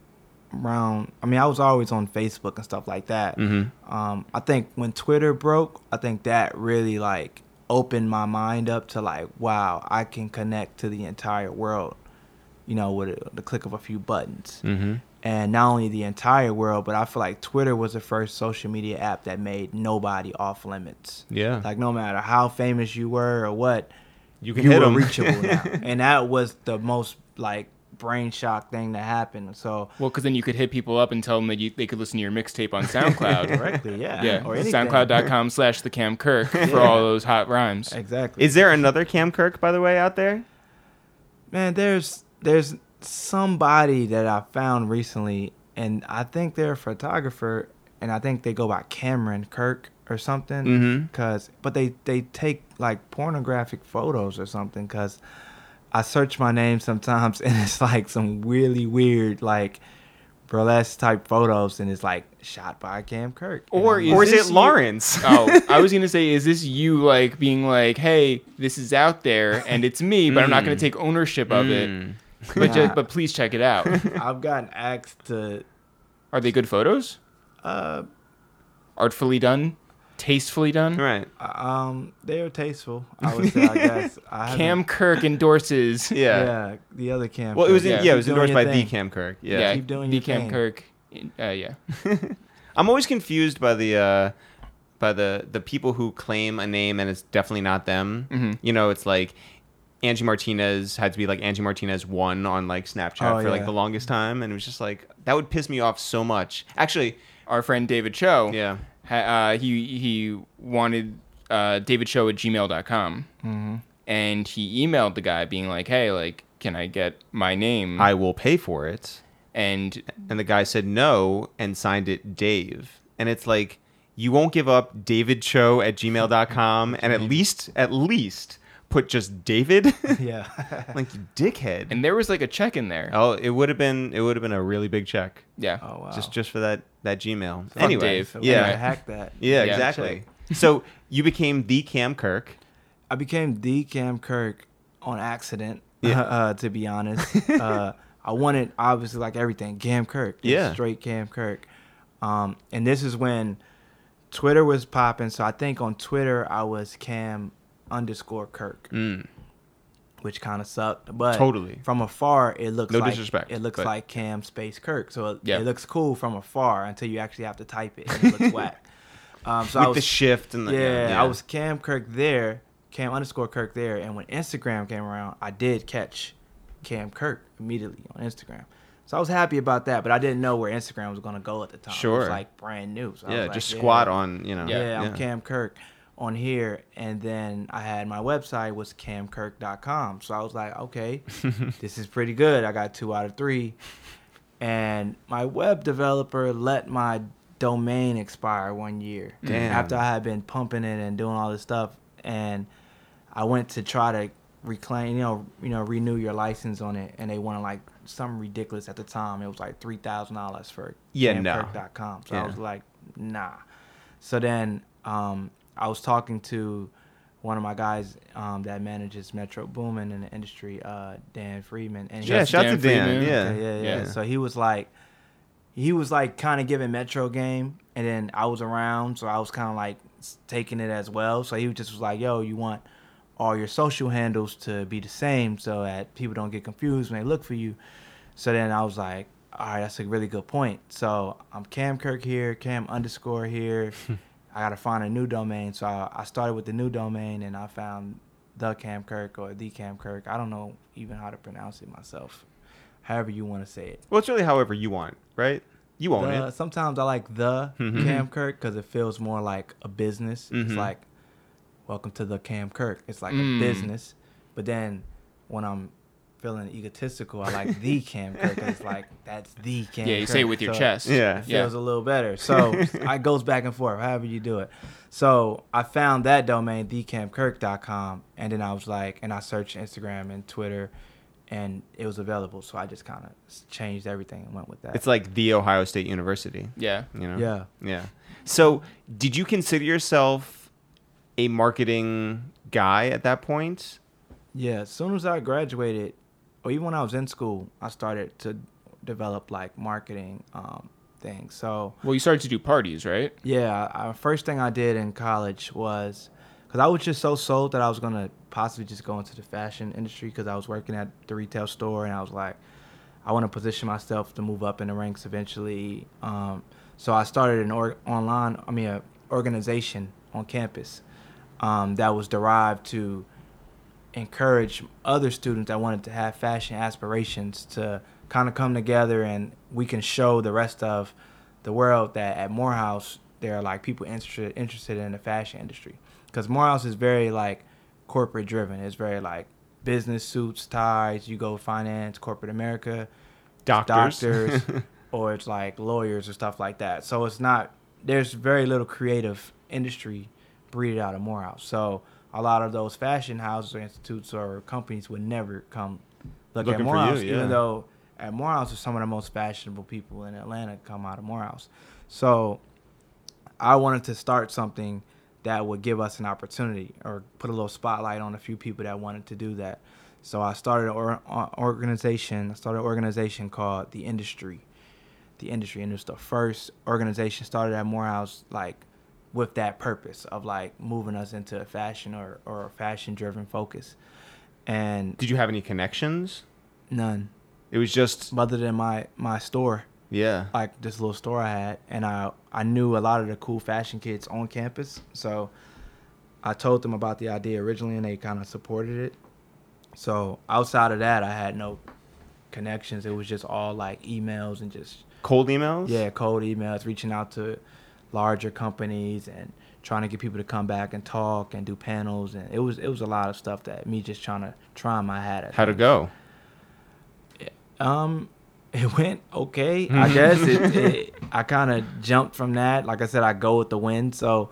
I was always on Facebook and stuff like that. Mm-hmm. I think when Twitter broke, I think that really opened my mind up to like, wow, I can connect to the entire world, you know, with the click of a few buttons. Mm-hmm. And not only the entire world, but I feel like Twitter was the first social media app that made nobody off limits. Yeah. Like no matter how famous you were or what, You can you hit were 'em. reachable now. And that was the most like brain shock thing that happened. So Well, because then you could hit people up and tell them that they could listen to your mixtape on SoundCloud. directly, yeah. Yeah, Or anything. SoundCloud.com/thecamkirk for all those hot rhymes. Exactly. Is there another Cam Kirk, by the way, out there? Man, there's somebody that I found recently, and I think they're a photographer, and I think they go by Cameron Kirk or something. Mhm. But they take like pornographic photos or something. Cause I search my name sometimes, and it's like some really weird like burlesque type photos, and it's like shot by Cam Kirk. And Or I'm is Or like, is this it you- Lawrence? Oh, I was gonna say, is this you like being like, hey, this is out there and it's me, but I'm not gonna take ownership of it. But Nah. but please check it out. I've gotten asked to. Are they good photos? Uh, Artfully done, tastefully done. Right. they're tasteful. I would say. I guess. I Cam haven't- Kirk endorses. Yeah. Yeah, the other Cam. Well, it was Kirk. it was Keep doing endorsed your by the thing. Cam Kirk. Yeah, Yeah. Keep doing the your Cam thing. Kirk. Yeah. I'm always confused by the people who claim a name and it's definitely not them. Mhm. You know, it's like Angie Martinez had to be like Angie Martinez 1 on like Snapchat Oh, for like yeah. the longest time, and it was just like that would piss me off so much. Actually, Our friend David Cho. yeah. He wanted davidcho@gmail.com. Mm-hmm. And he emailed the guy being like, hey, like, can I get my name? I will pay for it. And And the guy said no and signed it Dave. And it's like, you won't give up davidcho@gmail.com and at least put just David? Yeah. Like, you dickhead. there was like a check in there. Oh, it would have been a really big check. Yeah. Oh wow. Just for that Gmail. Fuck Anyway, Dave. So yeah. we gotta hack that. Yeah, Yeah, exactly. So you became the Cam Kirk. I became the Cam Kirk on accident. Yeah. To be honest, I wanted obviously like everything Cam Kirk. Just Yeah. Straight Cam Kirk. And this is when Twitter was popping. So I think on Twitter I was Cam_Kirk, which kind of sucked. But Totally. from afar it looks No like disrespect, it looks but- like Cam space Kirk. So it, Yeah. it looks cool from afar until you actually have to type it and it looks whack. So With the shift and the I was Cam Kirk there, Cam_Kirk there, and when Instagram came around, I did catch Cam Kirk immediately on Instagram. So I was happy about that, but I didn't know where Instagram was gonna go at the time. It Sure. was like brand new. So I yeah, was like, just squat on, Yeah, I'm Cam Kirk on here, and then I had my website was camkirk.com. So I was like, okay, this is pretty good. I got 2 out of 3, and my web developer let my domain expire 1 year. Damn. After I had been pumping it and doing all this stuff, and I went to try to reclaim, renew your license on it, and they wanted like something ridiculous at the time. It was like $3,000 for camkirk.com. So Yeah. I was like, nah. So then I was talking to one of my guys that manages Metro Boomin in the industry, Dan Friedman, and Yeah, shout out to Dan. Freeman. Yeah. yeah. Yeah. So he was like kind of giving Metro game, and then I was around, so I was kind of like taking it as well. So he just was like, "Yo, you want all your social handles to be the same so that people don't get confused when they look for you." So then I was like, "All right, that's a really good point." So I'm Cam Kirk here, Cam_ here. I gotta find a new domain, so I started with the new domain, and I found the Cam Kirk or the Cam Kirk. I don't know even how to pronounce it myself. However you want to say it. Well, it's really however you want, right? You own it. Sometimes I like the Mhm. Cam Kirk because it feels more like a business. It's Mhm. like, welcome to the Cam Kirk. It's like Mm. a business. But then when I'm feeling egotistical, I like the Cam Kirk 'cause it's like, that's the Cam Kirk. Yeah, you say it with your So chest. Yeah. It feels a little better. So it goes back and forth, however you do it. So I found that domain, thecamkirk.com, and then I was like, and I searched Instagram and Twitter, and it was available. So I just kind of changed everything and went with that. It's like the Ohio State University. Yeah. You know? Yeah. Yeah. So, did you consider yourself a marketing guy at that point? Yeah, as soon as I graduated, or even when I was in school, I started to develop like marketing things. So Well, you started to do parties, right? yeah, first thing I did in college was because I was just so sold that I was gonna possibly just go into the fashion industry because I was working at the retail store and I was like, I want to position myself to move up in the ranks eventually. So I started an organization on campus that was derived to encourage other students that wanted to have fashion aspirations to kind of come together, and we can show the rest of the world that at Morehouse there are like people interested in the fashion industry, because Morehouse is very like corporate driven. It's very like business suits, ties. You go finance, corporate America, doctors, or it's like lawyers or stuff like that. So it's not, there's very little creative industry breeded out of Morehouse. So a lot of those fashion houses or institutes or companies would never come look at Morehouse, even though at Morehouse is some of the most fashionable people in Atlanta come out of Morehouse. So I wanted to start something that would give us an opportunity or put a little spotlight on a few people that wanted to do that. So I started an organization called The Industry. And it was the first organization started at Morehouse, like, with that purpose of, like, moving us into a fashion or a fashion-driven focus. And did you have any connections? None. It was just... other than my store. Yeah. Like, this little store I had. And I knew a lot of the cool fashion kids on campus. So I told them about the idea originally, and they kind of supported it. So outside of that, I had no connections. It was just all like emails and just cold emails. Yeah, cold emails, reaching out to larger companies and trying to get people to come back and talk and do panels. And it was a lot of stuff that me just trying to try my hat at. How'd it go? It went okay, I guess. I kind of jumped from that. Like I said, I go with the wind. So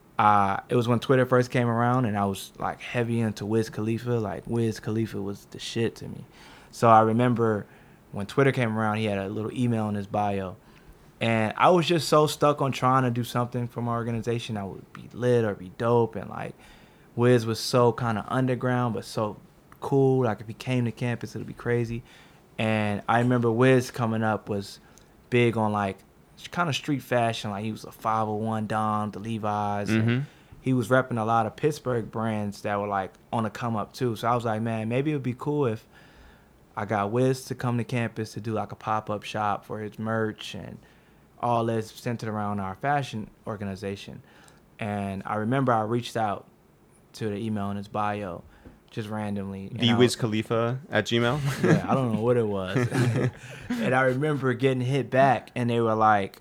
it was when Twitter first came around, and I was like heavy into Wiz Khalifa. Like, Wiz Khalifa was the shit to me. So I remember when Twitter came around, he had a little email in his bio, and I was just so stuck on trying to do something for my organization that would be lit or be dope. And like, Wiz was so kind of underground but so cool. Like, if he came to campus, it'd be crazy. And I remember Wiz coming up was big on like kind of street fashion. Like, he was a 501 Dom, the Levi's. Mm-hmm. And he was repping a lot of Pittsburgh brands that were like on the come up too. So I was like, man, maybe it would be cool if I got Wiz to come to campus to do like a pop-up shop for his merch and all this centered around our fashion organization. And I remember I reached out to the email in his bio just randomly. TheWizKhalifa@gmail.com. Yeah, I don't know what it was. And I remember getting hit back, and they were like,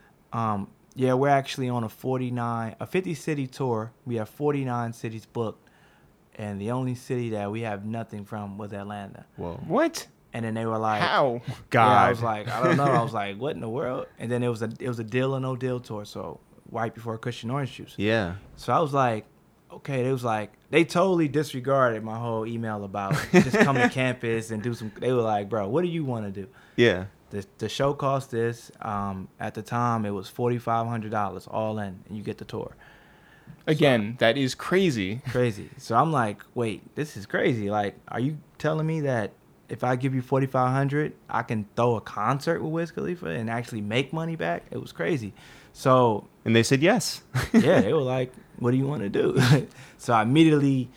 yeah, we're actually on a 50-city tour. We have 49 cities booked, and the only city that we have nothing from was Atlanta. Whoa. What? And then they were like, how? God. Yeah, I was like, I don't know. I was like, what in the world? And then it was a Deal or No Deal tour, so right before Cushion Orange Juice. Yeah. So I was like, okay, it was like, they totally disregarded my whole email about just come to campus and do some. They were like, bro, what do you want to do? Yeah. The show cost this. At the time, it was $4,500 all in, and you get the tour. Again, that is crazy. Crazy. So I'm like, wait, this is crazy. Like, are you telling me that if I give you $4,500, I can throw a concert with Wiz Khalifa and actually make money back? It was crazy. So. And they said yes. Yeah, they were like, what do you want to do? So I immediately,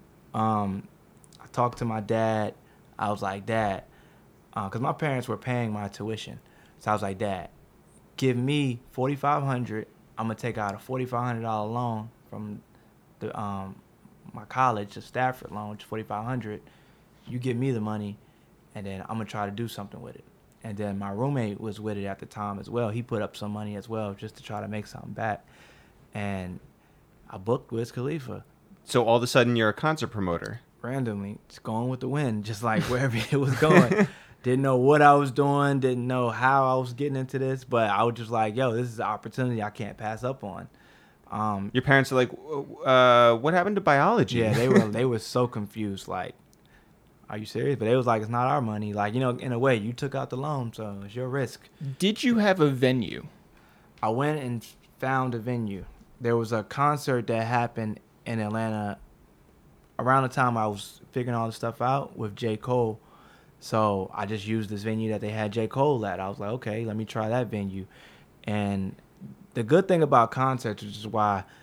I talked to my dad. I was like, Dad, because my parents were paying my tuition. So I was like, Dad, give me $4,500. I'm going to take out a $4,500 loan from the my college, the Stafford loan, which is $4,500. You give me the money, and then I'm going to try to do something with it. And then my roommate was with it at the time as well. He put up some money as well just to try to make something back. And I booked Wiz Khalifa. So all of a sudden you're a concert promoter. Randomly, just going with the wind, just like wherever it was going. Didn't know what I was doing, didn't know how I was getting into this, but I was just like, yo, this is an opportunity I can't pass up on. Your parents are like, what happened to biology? Yeah, they were so confused, like, are you serious? But they was like, it's not our money. Like, you know, in a way, you took out the loan, so it's your risk. Did you have a venue? I went and found a venue. There was a concert that happened in Atlanta around the time I was figuring all this stuff out with J. Cole. So I just used this venue that they had J. Cole at. I was like, okay, let me try that venue. And the good thing about concerts, which is why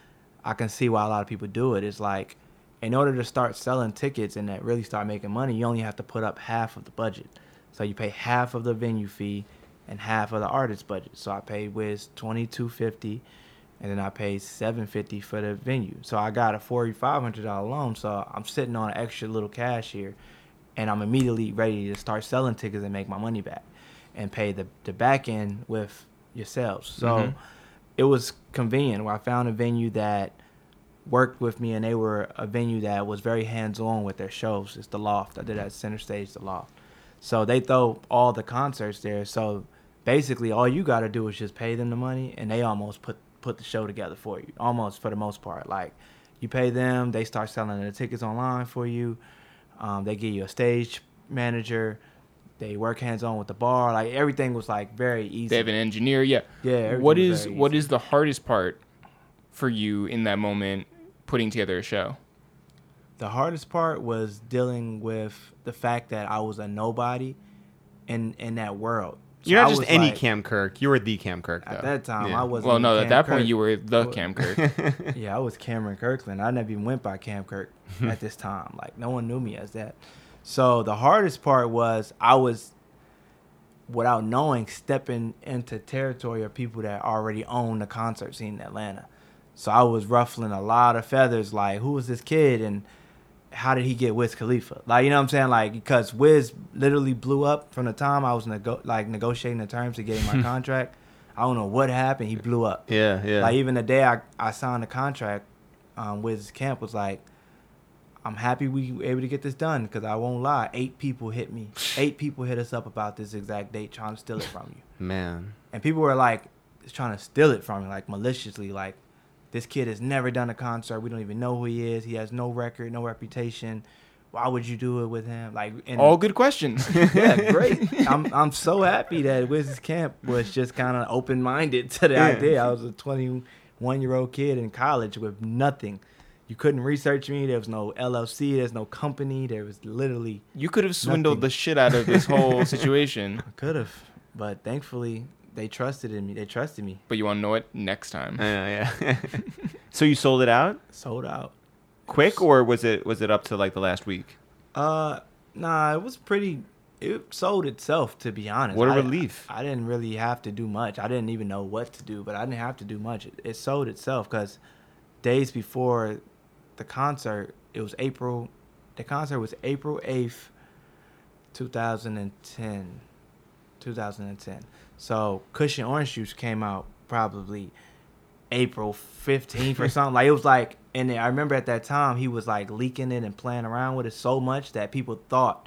I can see why a lot of people do it. It's like, in order to start selling tickets and that really start making money, you only have to put up half of the budget. So you pay half of the venue fee and half of the artist budget. So I paid Wiz $2,250, and then I paid $750 for the venue. So I got a $4,500 loan. So I'm sitting on an extra little cash here, and I'm immediately ready to start selling tickets and make my money back, and pay the back end with yourselves. So it was convenient. Where I found a venue that worked with me, and they were a venue that was very hands-on with their shows. It's the Loft. I did at Center Stage, the Loft. So they throw all the concerts there. So basically all you got to do is just pay them the money, and they almost put the show together for you, almost, for the most part. Like, you pay them, they start selling the tickets online for you. They give you a stage manager. They work hands-on with the bar. Like, everything was like very easy. They have an engineer. Yeah. Yeah. What is the hardest part for you in that moment putting together a show? The hardest part was dealing with the fact that I was a nobody in that world. So You're not I just was any like, Cam Kirk. You were the Cam Kirk, though. At that time, Yeah. I wasn't. Well, no, Cam at that Kirk. point you were the Cam Kirk. Yeah, I was Cameron Kirkland. I never even went by Cam Kirk at this time. Like, no one knew me as that. So the hardest part was I was, without knowing, stepping into territory of people that already own the concert scene in Atlanta. So I was ruffling a lot of feathers, like, who was this kid and how did he get Wiz Khalifa? Like, you know what I'm saying? Like, because Wiz literally blew up from the time I was negotiating the terms to get him my contract. I don't know what happened. He blew up. Yeah. Like, even the day I signed the contract, Wiz's camp was like, I'm happy we were able to get this done, because I won't lie, 8 people hit me. 8 people hit us up about this exact date trying to steal it from you. Man. And people were like, trying to steal it from me, like, maliciously, like, this kid has never done a concert. We don't even know who he is. He has no record, no reputation. Why would you do it with him? Like, and All good questions. yeah, great. I'm so happy that Wiz's camp was just kind of open-minded to the idea. I was a 21-year-old kid in college with nothing. You couldn't research me. There was no LLC. There's no company. There was literally You could have swindled Nothing. the shit out of this whole situation. I could have, but thankfully they trusted in me. They trusted me. But you want to know it next time. Yeah. So you sold it out Sold out. quick, or was it up to like the last week? Nah, it was pretty. It sold itself, to be honest. What a relief. I didn't really have to do much. I didn't even know what to do, but I didn't have to do much. It sold itself, because days before the concert, it was April. The concert was April 8th, 2010. So Cushion Orange Juice came out probably April 15th or something. Like, it was like, and I remember at that time he was like leaking it and playing around with it so much that people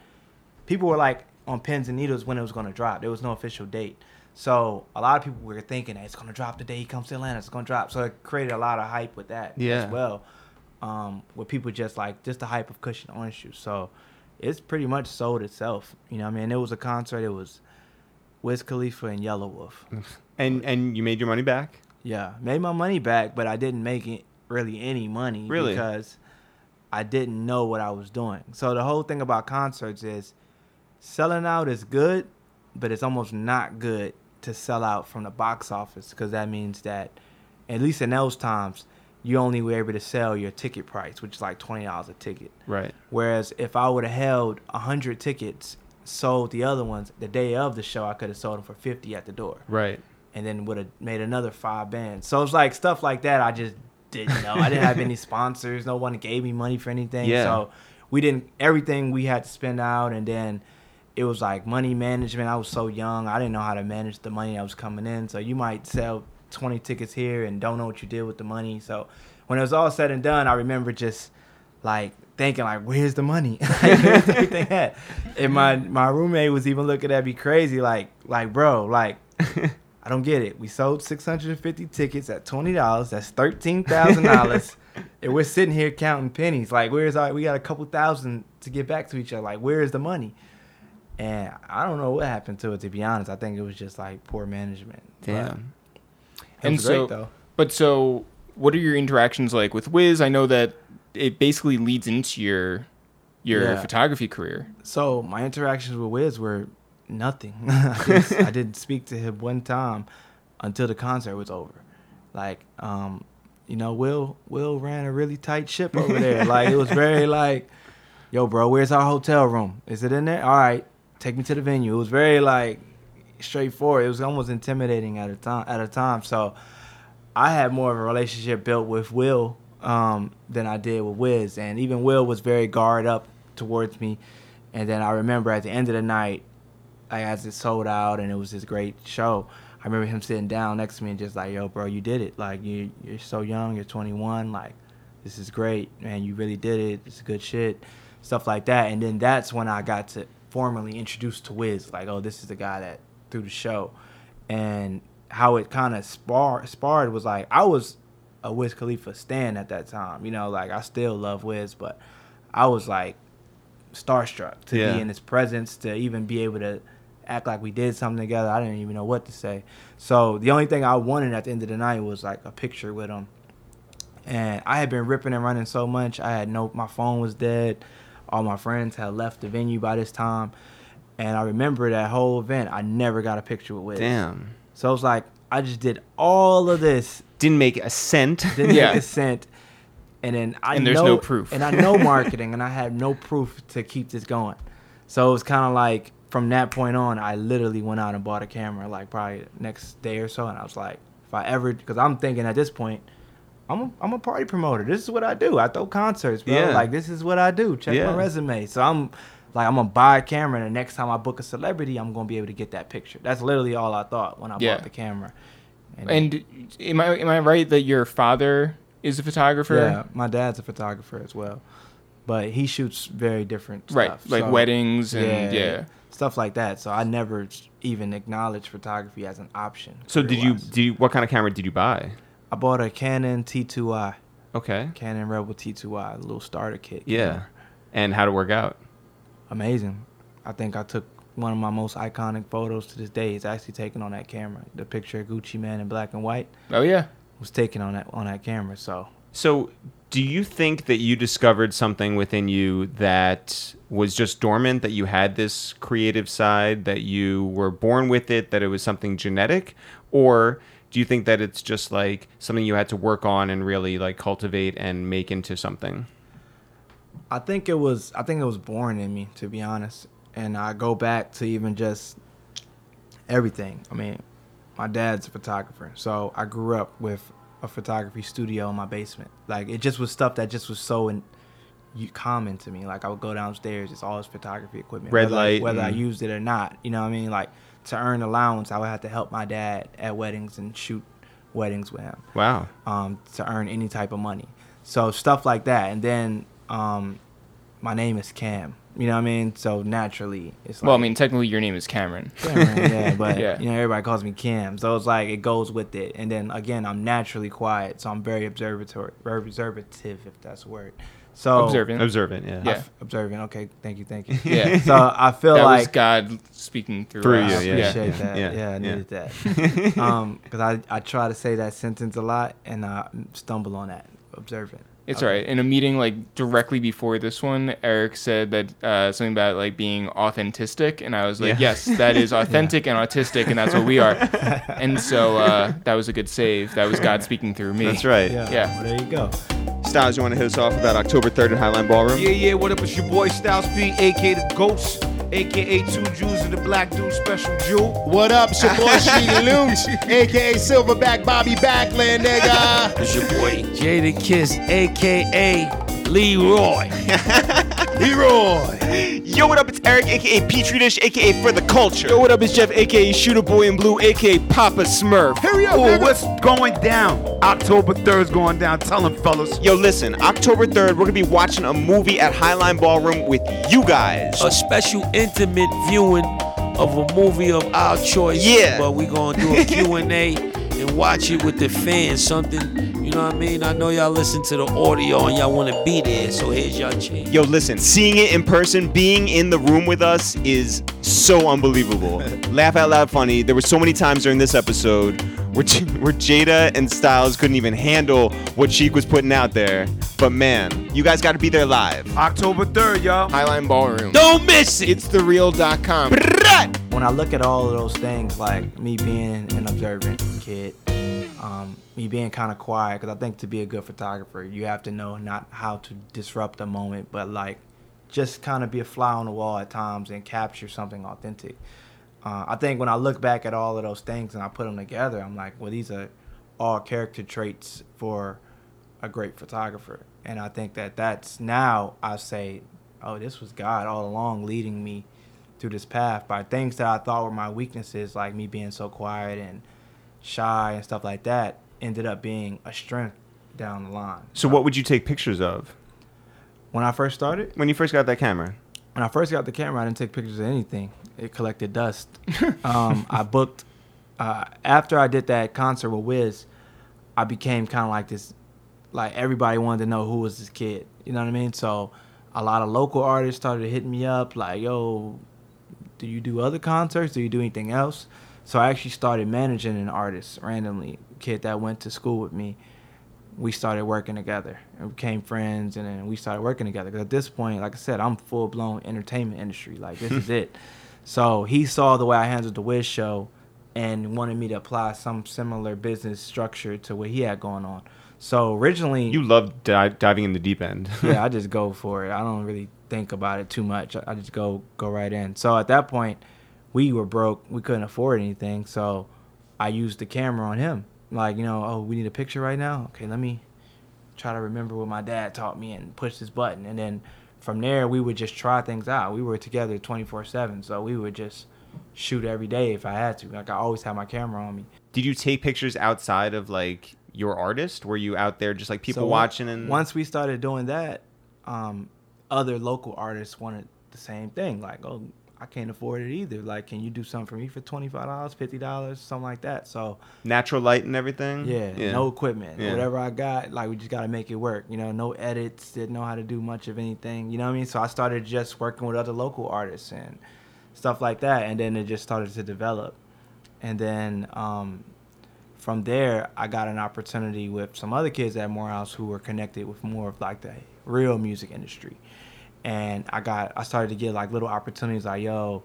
were like on pins and needles when it was going to drop. There was no official date. So a lot of people were thinking that it's going to drop the day he comes to Atlanta. It's going to drop. So it created a lot of hype with that as well. With people just the hype of Cushion Orange Juice. So it's pretty much sold itself. You know what I mean? It was a concert. It was Wiz Khalifa and Yellow Wolf. And you made your money back? Yeah, made my money back, but I didn't make it really any money. Really? Because I didn't know what I was doing. So the whole thing about concerts is selling out is good, but it's almost not good to sell out from the box office, because that means that, at least in those times, you only were able to sell your ticket price, which is like $20 a ticket. Right. Whereas if I would have held 100 tickets, sold the other ones the day of the show, I could have sold them for $50 at the door. Right. And then would have made another 5 bands. So it's like stuff like that I just didn't know. I didn't have any sponsors. No one gave me money for anything. Yeah. So everything we had to spend out. And then it was like money management. I was so young. I didn't know how to manage the money that was coming in. So you might sell 20 tickets here and don't know what you did with the money. So when it was all said and done, I remember just like thinking like, where's the money? Where's everything at? And my roommate was even looking at me crazy like bro, like I don't get it. We sold 650 tickets at $20. That's $13,000. And we're sitting here counting pennies. Like, we got a couple thousand to get back to each other. Like, where's the money? And I don't know what happened to it, to be honest. I think it was just like poor management. Damn. But it was great though. But so what are your interactions like with Wiz? I know that it basically leads into your photography career. So my interactions with Wiz were nothing. I didn't speak to him one time until the concert was over. Like, Will ran a really tight ship over there. Like, it was very like, yo, bro, where's our hotel room? Is it in there? All right, take me to the venue. It was very like straightforward. It was almost intimidating at a time. So I had more of a relationship built with Will than I did with Wiz, and even Will was very guard up towards me. And then I remember at the end of the night, like, as it sold out and it was this great show, I remember him sitting down next to me and just like, yo, bro, you did it. Like, you're so young, you're 21. Like, this is great, man. You really did it. It's good shit, stuff like that. And then that's when I got to formally introduced to Wiz. Like, oh, this is the guy that threw the show. And how it kind of sparred was like, I was a Wiz Khalifa stan at that time. Like, I still love Wiz, but I was like starstruck to be in his presence, to even be able to act like we did something together. I didn't even know what to say. So the only thing I wanted at the end of the night was like a picture with him. And I had been ripping and running so much. My phone was dead. All my friends had left the venue by this time. And I remember that whole event, I never got a picture with Wiz. Damn. So it was like, I just did all of this. Didn't make a cent. Didn't make a cent. And then there's no proof. And I know marketing, and I had no proof to keep this going. So it was kind of like, from that point on, I literally went out and bought a camera, like probably next day or so. And I was like, because I'm thinking at this point, I'm a party promoter. This is what I do. I throw concerts, bro. Yeah. Like, this is what I do. Check my resume. So I'm gonna buy a camera, and the next time I book a celebrity, I'm gonna be able to get that picture. That's literally all I thought when I bought the camera. And am I right that your father is a photographer? Yeah, my dad's a photographer as well, but he shoots very different stuff. Right, like weddings and stuff like that. So I never even acknowledged photography as an option. So did you? What kind of camera did you buy? I bought a Canon T2i. Okay. Canon Rebel T2i, a little starter kit. Yeah. And how'd it work out? Amazing. I think I took one of my most iconic photos to this day. It's actually taken on that camera. The picture of Gucci Mane in black and white. Oh yeah. Was taken on that camera. So do you think that you discovered something within you that was just dormant, that you had this creative side, that you were born with it, that it was something genetic? Or do you think that it's just like something you had to work on and really like cultivate and make into something? I think it was born in me, to be honest. And I go back to even just everything. I mean, my dad's a photographer, so I grew up with a photography studio in my basement. Like, it just was stuff that just was so common to me. Like, I would go downstairs, it's all his photography equipment. Whether I used it or not. You know what I mean? Like, to earn allowance, I would have to help my dad at weddings and shoot weddings with him. Wow. To earn any type of money. So stuff like that. And then my name is Cam. You know what I mean? So naturally, it's like... Well, I mean, technically your name is Cameron. Cameron, yeah, but, everybody calls me Cam. So it's like, it goes with it. And then, again, I'm naturally quiet, so I'm very observative, if that's a word. So Observant, yeah. Observant, okay, thank you. Yeah. So I feel that like... was God speaking through you, us. I appreciate that. Yeah, I needed that. Because I try to say that sentence a lot, and I stumble on that, observant. It's all right. In a meeting like directly before this one, Eric said that something about like being authentic, and I was like, yes, that is authentic and autistic, and that's what we are. And so that was a good save. That was God speaking through me. That's right. Yeah. Well, there you go. Styles, you want to hit us off about October 3rd at Highline Ballroom? Yeah, what up? It's your boy Styles P, a.k.a. The Ghost, a.k.a. Two Jews and the Black Dude Special Jew. What up? It's your boy Sheedy Looch, a.k.a. Silverback Bobby Backland, nigga. It's your boy Jada Kiss, a.k.a. Leroy. Leroy. Yo, what up? It's Eric, a.k.a. Petri Dish, a.k.a. For the Culture. Yo, what up? It's Jeff, a.k.a. Shooter Boy in Blue, a.k.a. Papa Smurf. Hurry up, Oh, nigga. what's going down? October 3rd's going down. Tell them, fellas. Yo, listen, October 3rd, we're going to be watching a movie at Highline Ballroom with you guys. A special intimate viewing of a movie of our choice. Yeah. But we're going to do a Q&A and watch it with the fans. Something, you know what I mean? I know y'all listen to the audio and y'all want to be there, so here's y'all chance. Yo, listen, seeing it in person, being in the room with us is so unbelievable. Laugh out loud funny. There were so many times during this episode where Jada and Styles couldn't even handle what Sheik was putting out there. But man, you guys got to be there live. October 3rd, y'all. Highline Ballroom. Don't miss it. It's thereal.com. When I look at all of those things, like me being an observant kid, me being kind of quiet, because I think to be a good photographer, you have to know not how to disrupt the moment, but like just kind of be a fly on the wall at times and capture something authentic. I think when I look back at all of those things and I put them together, I'm like, well, these are all character traits for a great photographer. And I think that's now I say, oh, this was God all along leading me through this path by things that I thought were my weaknesses, like me being so quiet and shy and stuff like that, ended up being a strength down the line. So what would you take pictures of? When I first started? When you first got that camera? When I first got the camera, I didn't take pictures of anything. It collected dust. I booked, after I did that concert with Wiz, I became kind of like this, like everybody wanted to know who was this kid. You know what I mean? So a lot of local artists started hitting me up like, yo, do you do other concerts? Do you do anything else? So I actually started managing an artist randomly, a kid that went to school with me. We started working together and became friends, and then we started working together. Because at this point, like I said, I'm full-blown entertainment industry. Like, this is it. So he saw the way I handled the Wiz show and wanted me to apply some similar business structure to what he had going on. So originally... You love diving in the deep end. Yeah, I just go for it. I don't really think about it too much. I just go right in. So at that point, we were broke. We couldn't afford anything. So I used the camera on him. Like, you know, oh, we need a picture right now? Okay, let me try to remember what my dad taught me and push this button. And then from there, we would just try things out. We were together 24/7, so we would just shoot every day if I had to. Like, I always had my camera on me. Did you take pictures outside of, like, your artist? Were you out there just, like, people watching? And once we started doing that, other local artists wanted the same thing. Like, oh, I can't afford it either. Like, can you do something for me for $25, $50, something like that? So natural light and everything? Yeah. No equipment. Yeah. Whatever I got, like, we just got to make it work. You know, no edits, didn't know how to do much of anything. You know what I mean? So I started just working with other local artists and stuff like that. And then it just started to develop. And then from there, I got an opportunity with some other kids at Morehouse who were connected with more of, like, the real music industry. And I started to get like little opportunities like, yo,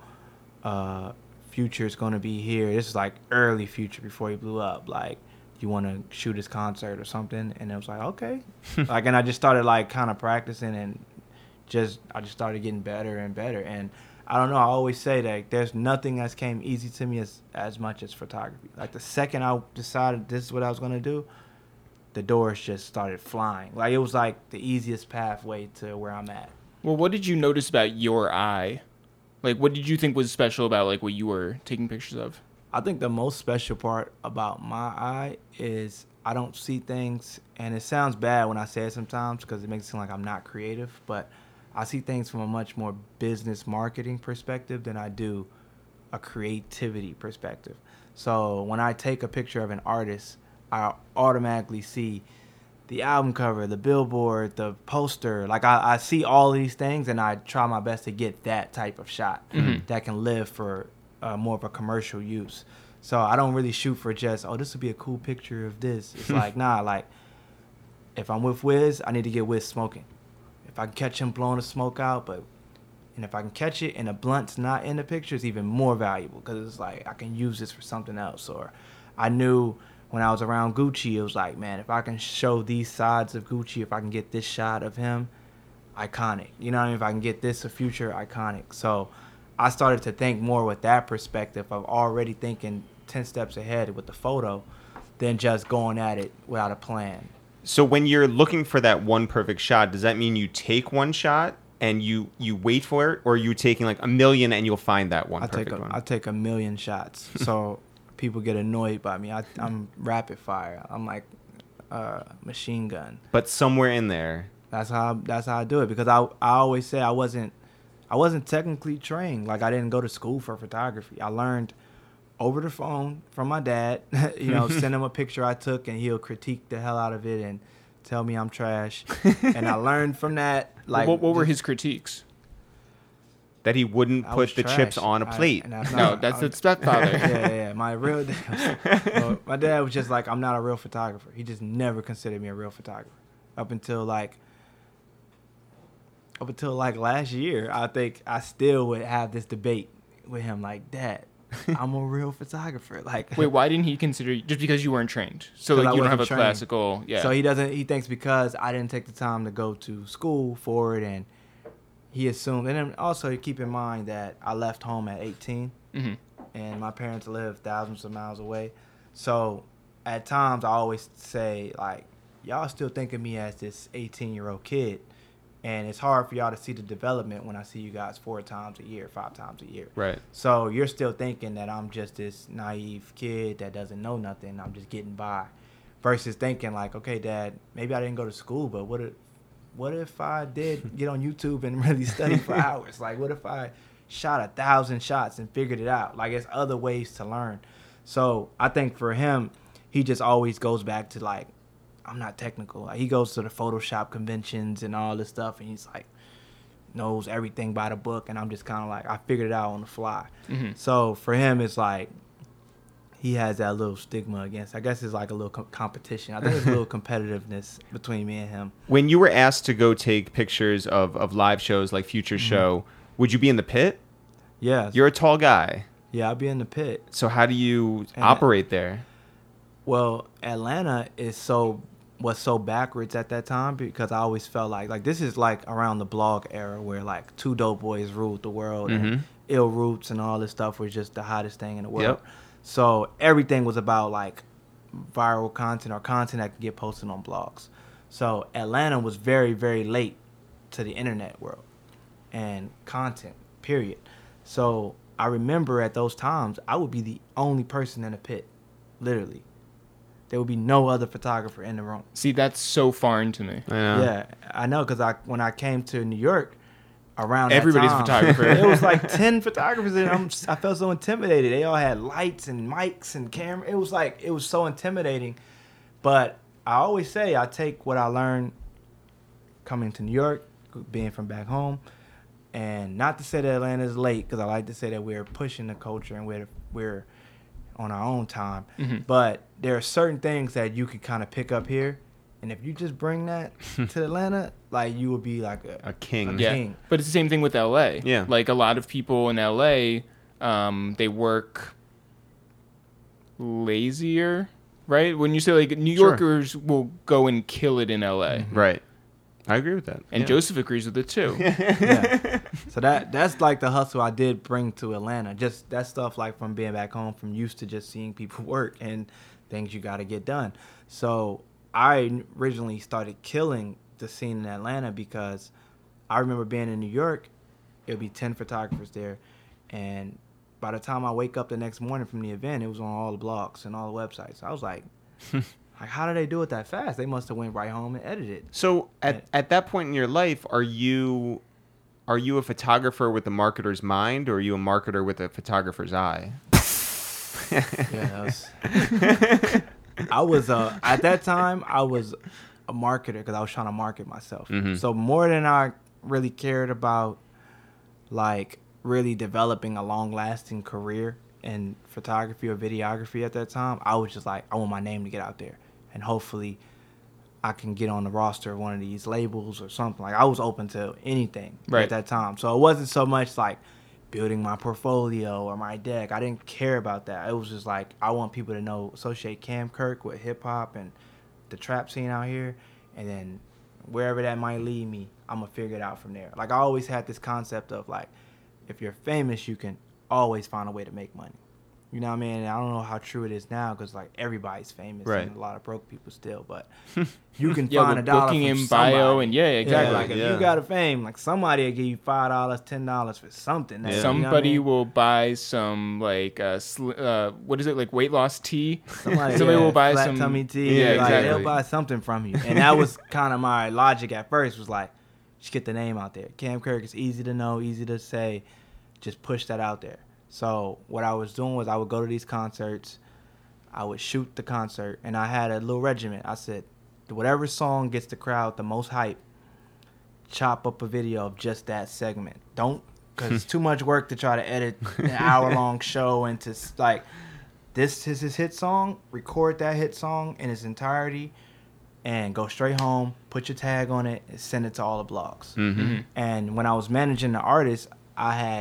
Future's gonna be here. This is like early Future before he blew up. Like, you want to shoot his concert or something? And it was like, okay. Like, and I just started like kind of practicing, and I just started getting better and better. And I don't know, I always say that there's nothing that's came easy to me as much as photography. Like, the second I decided this is what I was gonna do, the doors just started flying. Like, it was like the easiest pathway to where I'm at. Well, what did you notice about your eye? Like, what did you think was special about, like, what you were taking pictures of? I think the most special part about my eye is I don't see things, and it sounds bad when I say it sometimes because it makes it seem like I'm not creative, but I see things from a much more business marketing perspective than I do a creativity perspective. So when I take a picture of an artist, I automatically see the album cover, the billboard, the poster. Like, I see all these things, and I try my best to get that type of shot that can live for more of a commercial use. So I don't really shoot for just, oh, this would be a cool picture of this. It's like, nah, like, if I'm with Wiz, I need to get Wiz smoking. If I can catch him blowing the smoke out, and if I can catch it and the blunt's not in the picture, it's even more valuable because it's like, I can use this for something else. Or I knew when I was around Gucci, it was like, man, if I can show these sides of Gucci, if I can get this shot of him, iconic. You know what I mean? If I can get this, a Future, iconic. So I started to think more with that perspective of already thinking 10 steps ahead with the photo than just going at it without a plan. So when you're looking for that one perfect shot, does that mean you take one shot and you wait for it, or are you taking like a million and you'll find that one perfect one? I take a million shots. So people get annoyed by me. I'm rapid fire. I'm like machine gun. But somewhere in there. That's how I do it, because I always say I wasn't technically trained. Like, I didn't go to school for photography. I learned over the phone from my dad. You know, send him a picture I took and he'll critique the hell out of it and tell me I'm trash. And I learned from that. Like, what were his critiques? That he wouldn't put the chips on a plate. That's the stepfather. Yeah. My real dad. My dad was just like, I'm not a real photographer. He just never considered me a real photographer. Up until last year, I think I still would have this debate with him, like, Dad, I'm a real photographer. Like, Wait, why didn't he consider you? Just because you weren't trained? So 'Cause like I you don't have a wasn't trained. classical. Yeah. So he thinks because I didn't take the time to go to school for it, and he assumed. And then also keep in mind that I left home at 18, hmm and my parents live thousands of miles away. So at times I always say, like, y'all still think of me as this 18-year-old kid, and it's hard for y'all to see the development when I see you guys 4 times a year, 5 times a year. Right. So you're still thinking that I'm just this naive kid that doesn't know nothing. I'm just getting by, versus thinking like, okay, Dad, maybe I didn't go to school, but what if I did get on YouTube and really study for hours? Like, what if I shot 1,000 shots and figured it out? Like, there's other ways to learn. So I think for him, he just always goes back to like, I'm not technical. Like, he goes to the Photoshop conventions and all this stuff, and he's like, knows everything by the book, and I'm just kind of like, I figured it out on the fly. Mhm. So for him, it's like he has that little stigma against. I guess it's like a little competition. I think there's a little competitiveness between me and him. When you were asked to go take pictures of live shows like Future Show, would you be in the pit? Yeah, You're a tall guy. yeah, I'll be in the pit. So how do you And- operate there? Well, Atlanta was so backwards at that time, because I always felt like this is like around the blog era where like 2 Dope Boys ruled the world, and Ill Roots and all this stuff was just the hottest thing in the world. Yep. So everything was about like viral content or content that could get posted on blogs. So Atlanta was very, very late to the internet world and content, period. So I remember at those times, I would be the only person in the pit, literally. There would be no other photographer in the room. See, that's so foreign to me. Yeah, I know, because when I came to New York, around that Everybody's a time, photographer. It was like 10 photographers, and I felt so intimidated. They all had lights and mics and camera. It was so intimidating. But I always say I take what I learned coming to New York, being from back home, and not to say that Atlanta is late, because I like to say that we're pushing the culture and we're on our own time. But there are certain things that you can kind of pick up here, and if you just bring that to Atlanta, like, you would be like A king. Yeah, king. but it's the same thing with LA. Yeah. Like a lot of people in LA, they work lazier, right? When you say like New Sure. Yorkers will go and kill it in LA, Right. I agree with that. and Yeah. Joseph agrees with it too. Yeah. So that's like the hustle I did bring to Atlanta. Just that stuff, like from being back home, from used to just seeing people work and things you got to get done. So I originally started killing the scene in Atlanta, because I remember being in New York, it would be 10 photographers there, and by the time I wake up the next morning from the event, it was on all the blogs and all the websites. I was like, how did they do it that fast? They must have went right home and edited. So at that point in your life, are you a photographer with a marketer's mind, or are you a marketer with a photographer's eye? Yeah, I was at that time I was a marketer, because I was trying to market myself. So more than I really cared about like really developing a long-lasting career in photography or videography at that time, I was just like, I want my name to get out there, and hopefully I can get on the roster of one of these labels or something. Like, I was open to anything Right. at that time. So it wasn't so much like building my portfolio or my deck. I didn't care about that. It was just like, I want people to associate Cam Kirk with hip hop and the trap scene out here, and then wherever that might lead me, I'm gonna figure it out from there. Like, I always had this concept of like, if you're famous, you can always find a way to make money. You know what I mean? And I don't know how true it is now, because like everybody's famous, Right. and a lot of broke people still. But you can Yeah, find with a dollar booking from in bio, somebody. and yeah, exactly. Like, if Yeah. you got a fame, like, somebody will give you $5, $10 for something. That, Yeah. you know what I Somebody mean? will buy some like what is it, like weight loss tea? Somebody will buy flat some tummy tea. Yeah, Like, exactly. they'll buy something from you, and that was kind of my logic at first. Was like, just get the name out there. Cam Kirk is easy to know, easy to say. Just push that out there. So what I was doing was I would go to these concerts, I would shoot the concert, and I had a little regiment. I said, whatever song gets the crowd the most hype, chop up a video of just that segment. Don't, because it's too much work to try to edit an hour-long show into, like, this is his hit song, record that hit song in its entirety, and go straight home, put your tag on it, and send it to all the blogs. Mm-hmm. And when I was managing the artist, I had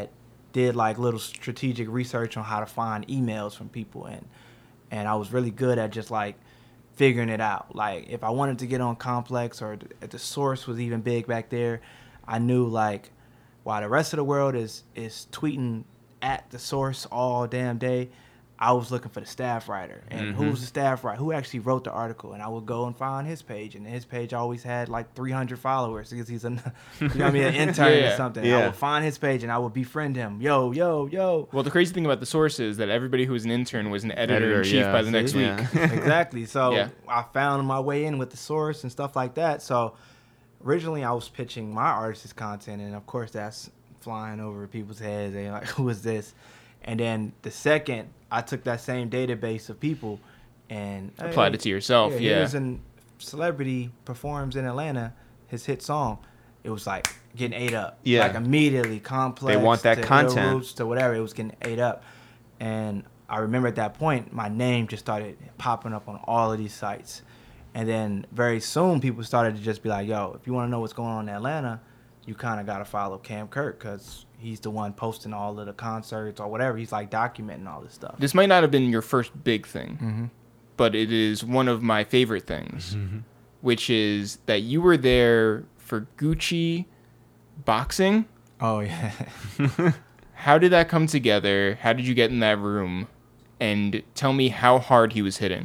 did like little strategic research on how to find emails from people, and I was really good at just like figuring it out. Like if I wanted to get on Complex or if the Source was even big back there, I knew like while the rest of the world is tweeting at the Source all damn day, I was looking for the staff writer. And who's the staff writer? Who actually wrote the article? And I would go and find his page. And his page always had like 300 followers because he's an intern or something. Yeah. I would find his page and I would befriend him. Yo. Well, the crazy thing about the Source is that everybody who was an intern was an editor-in-chief by the next week. Exactly. So Yeah. I found my way in with the Source and stuff like that. So originally I was pitching my artist's content. And of course that's flying over people's heads. They're like, who is this? And then the second I took that same database of people and Applied it to yourself, yeah. Here's a celebrity performs in Atlanta, his hit song. It was like getting ate up. Yeah. Like immediately Complex. They want that to content. Ill Roots to whatever. It was getting ate up. And I remember at that point, my name just started popping up on all of these sites. And then very soon people started to just be like, yo, if you want to know what's going on in Atlanta, you kind of got to follow Cam Kirk because he's the one posting all of the concerts or whatever. He's like documenting all this stuff. This might not have been your first big thing, but it is one of my favorite things, which is that you were there for Gucci boxing. Oh, yeah. How did that come together? How did you get in that room? And tell me how hard he was hitting.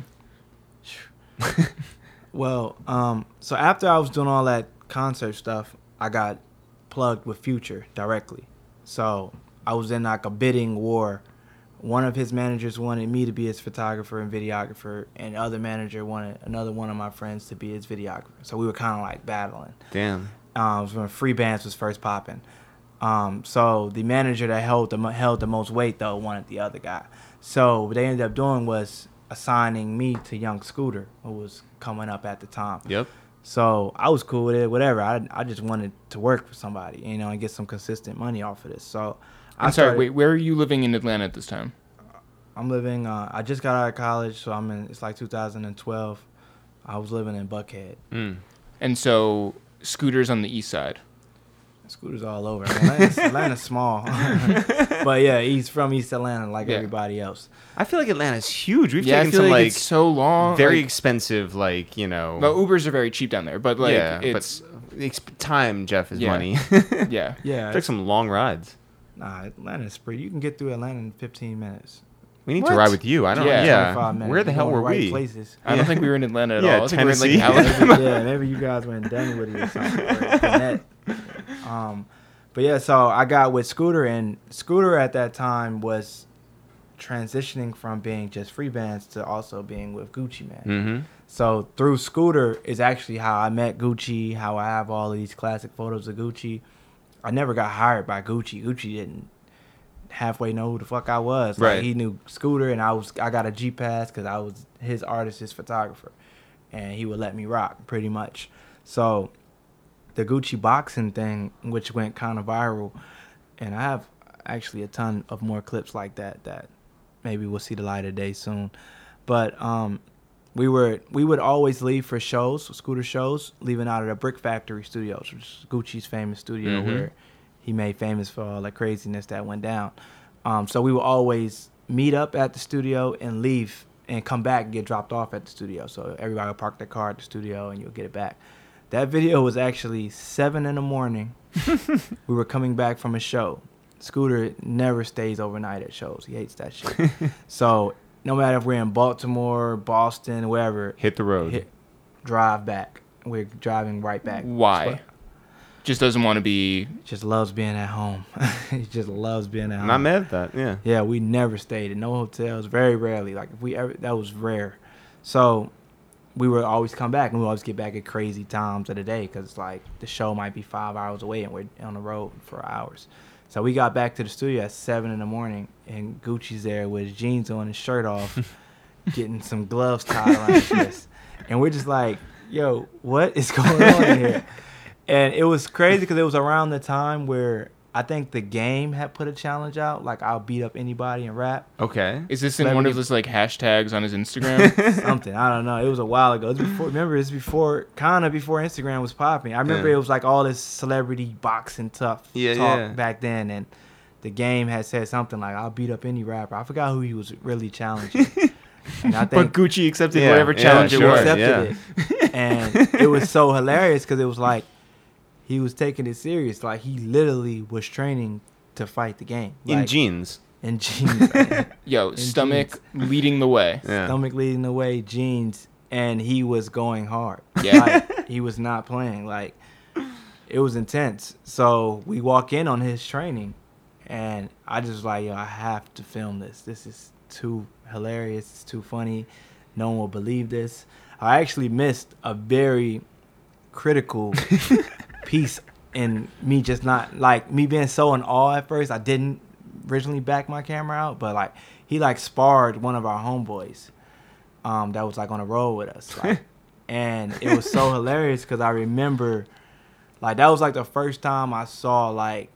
Well, so after I was doing all that concert stuff, I got plugged with Future directly. So I was in like a bidding war. One of his managers wanted me to be his photographer and videographer, and the other manager wanted another one of my friends to be his videographer. So we were kind of like battling. Damn. It was when Free Bands was first popping. So the manager that held the most weight though wanted the other guy. So what they ended up doing was assigning me to Young Scooter, who was coming up at the time. Yep. So I was cool with it, whatever. I just wanted to work for somebody, and get some consistent money off of this. So I'm sorry, wait, where are you living in Atlanta at this time? I'm living, I just got out of college, so it's like 2012. I was living in Buckhead. And so Scooter's on the east side. Scooter's all over. Atlanta's small. But yeah, he's from East Atlanta like everybody else. I feel like Atlanta's huge. We've Yeah, I taken feel some like like it's so long. very like, expensive, well, Ubers are very cheap down there, but like it's time, Jeff, is Yeah. money. yeah. Yeah. Took some long rides. Nah, Atlanta's pretty. You can get through Atlanta in 15 minutes. We need What? to ride with you. I don't. Yeah. Yeah. 25 minutes. Where the hell Going were right we? Places. I don't think we were in Atlanta at Yeah, all. I think we were in like Tennessee. Alabama. Yeah, maybe you guys were in Dunwoody or something. Or Gwinnett. But yeah, so I got with Scooter, and Scooter at that time was transitioning from being just Free Bands to also being with Gucci Mane. Mm-hmm. So through Scooter is actually how I met Gucci, how I have all of these classic photos of Gucci. I never got hired by Gucci. Gucci didn't halfway know who the fuck I was. Like, Right. he knew Scooter, and I got a G pass because I was his artist, his photographer, and he would let me rock pretty much. So the Gucci boxing thing, which went kind of viral, and I have actually a ton of more clips like that maybe we'll see the light of day soon. But we would always leave for shows, Scooter shows, leaving out of the Brick Factory Studios, which is Gucci's famous studio where he made famous for all the craziness that went down. So we would always meet up at the studio and leave and come back and get dropped off at the studio. So everybody would park their car at the studio and you'll get it back. That video was actually 7 a.m. We were coming back from a show. Scooter never stays overnight at shows. He hates that shit. So no matter if we're in Baltimore, Boston, wherever, Hit the road. drive back. We're driving right back. Why? Just doesn't want to be. Just loves being at home. He just loves being at home. Not mad at that. Yeah. Yeah, we never stayed in no hotels. Very rarely. Like if we ever, that was rare. So we would always come back, and we always get back at crazy times of the day because like the show might be 5 hours away, and we're on the road for hours. So we got back to the studio at 7 a.m, and Gucci's there with his jeans on, his shirt off, getting some gloves tied around his wrist, and we're just like, "Yo, what is going on here?" And it was crazy because it was around the time where I think The Game had put a challenge out, like I'll beat up anybody and rap. Okay. Is this in one of those like hashtags on his Instagram? Something, I don't know. It was a while ago. It was before. Remember, it's before Instagram was popping. I remember it was like all this celebrity boxing talk Yeah. back then, and the game had said something like, "I'll beat up any rapper." I forgot who he was really challenging. And I But think Gucci accepted Yeah, whatever yeah, challenge sure, it was. accepted it. And it was so hilarious because it was like he was taking it serious. Like he literally was training to fight the game. In Like, jeans. in jeans. Like, Yo, in stomach leading the way. Yeah. stomach leading the way, jeans, and he was going hard. Yeah. Like, he was not playing. Like, it was intense. So we walk in on his training, and I just was like, yo, I have to film this. This is too hilarious. It's too funny. No one will believe this. I actually missed a very critical piece in me just not, like, me being so in awe at first. I didn't originally back my camera out, but, like, he, like, sparred one of our homeboys that was, like, on the road with us. Like, and it was so hilarious because I remember, like, that was, like, the first time I saw, like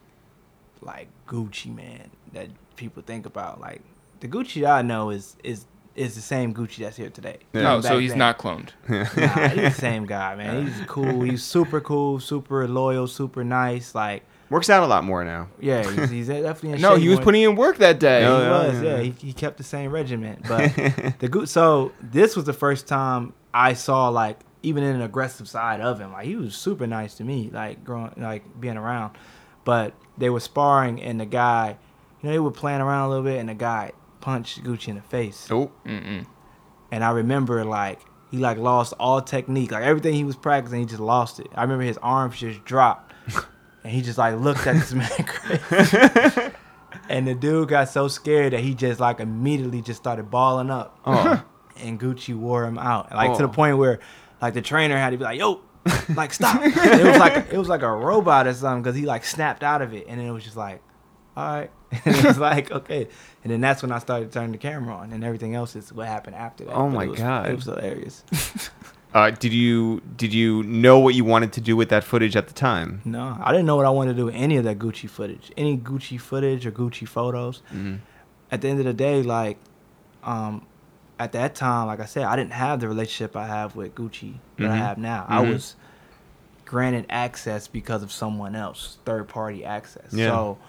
Gucci, man, that people think about. Like, the Gucci I know is the same Gucci that's here today. No, Back so he's then. not cloned. Nah, he's the same guy, man. He's cool. He's super cool, super loyal, super nice. Like, Works out a lot more now. yeah, he's definitely in No, shape he was more- putting in work that day. No, He was, yeah. yeah. He kept the same regiment. But so this was the first time I saw, like, even an aggressive side of him. Like, he was super nice to me, like, being around. But they were sparring, and the guy, they were playing around a little bit, and the guy punched Gucci in the face. Oh. Mm-mm. And I remember, like, he, like, lost all technique. Like, everything he was practicing, he just lost it. I remember his arms just dropped. And he just, like, looked at this man crazy. And the dude got so scared that he just, like, immediately just started balling up. Oh. And Gucci wore him out. Like, to the Oh. point where, like, the trainer had to be like, yo, like, stop. And it was like a robot or something because he, like, snapped out of it. And then it was just like, all right. And it was like, okay. And then that's when I started turning the camera on. And everything else is what happened after that. Oh, But my it was, God. It was hilarious. Did you know what you wanted to do with that footage at the time? No, I didn't know what I wanted to do with any of that Gucci footage. Any Gucci footage or Gucci photos. Mm-hmm. At the end of the day, like, at that time, like I said, I didn't have the relationship I have with Gucci that I Mhm. have now. I Mhm. was granted access because of someone else, third party access. Yeah. So,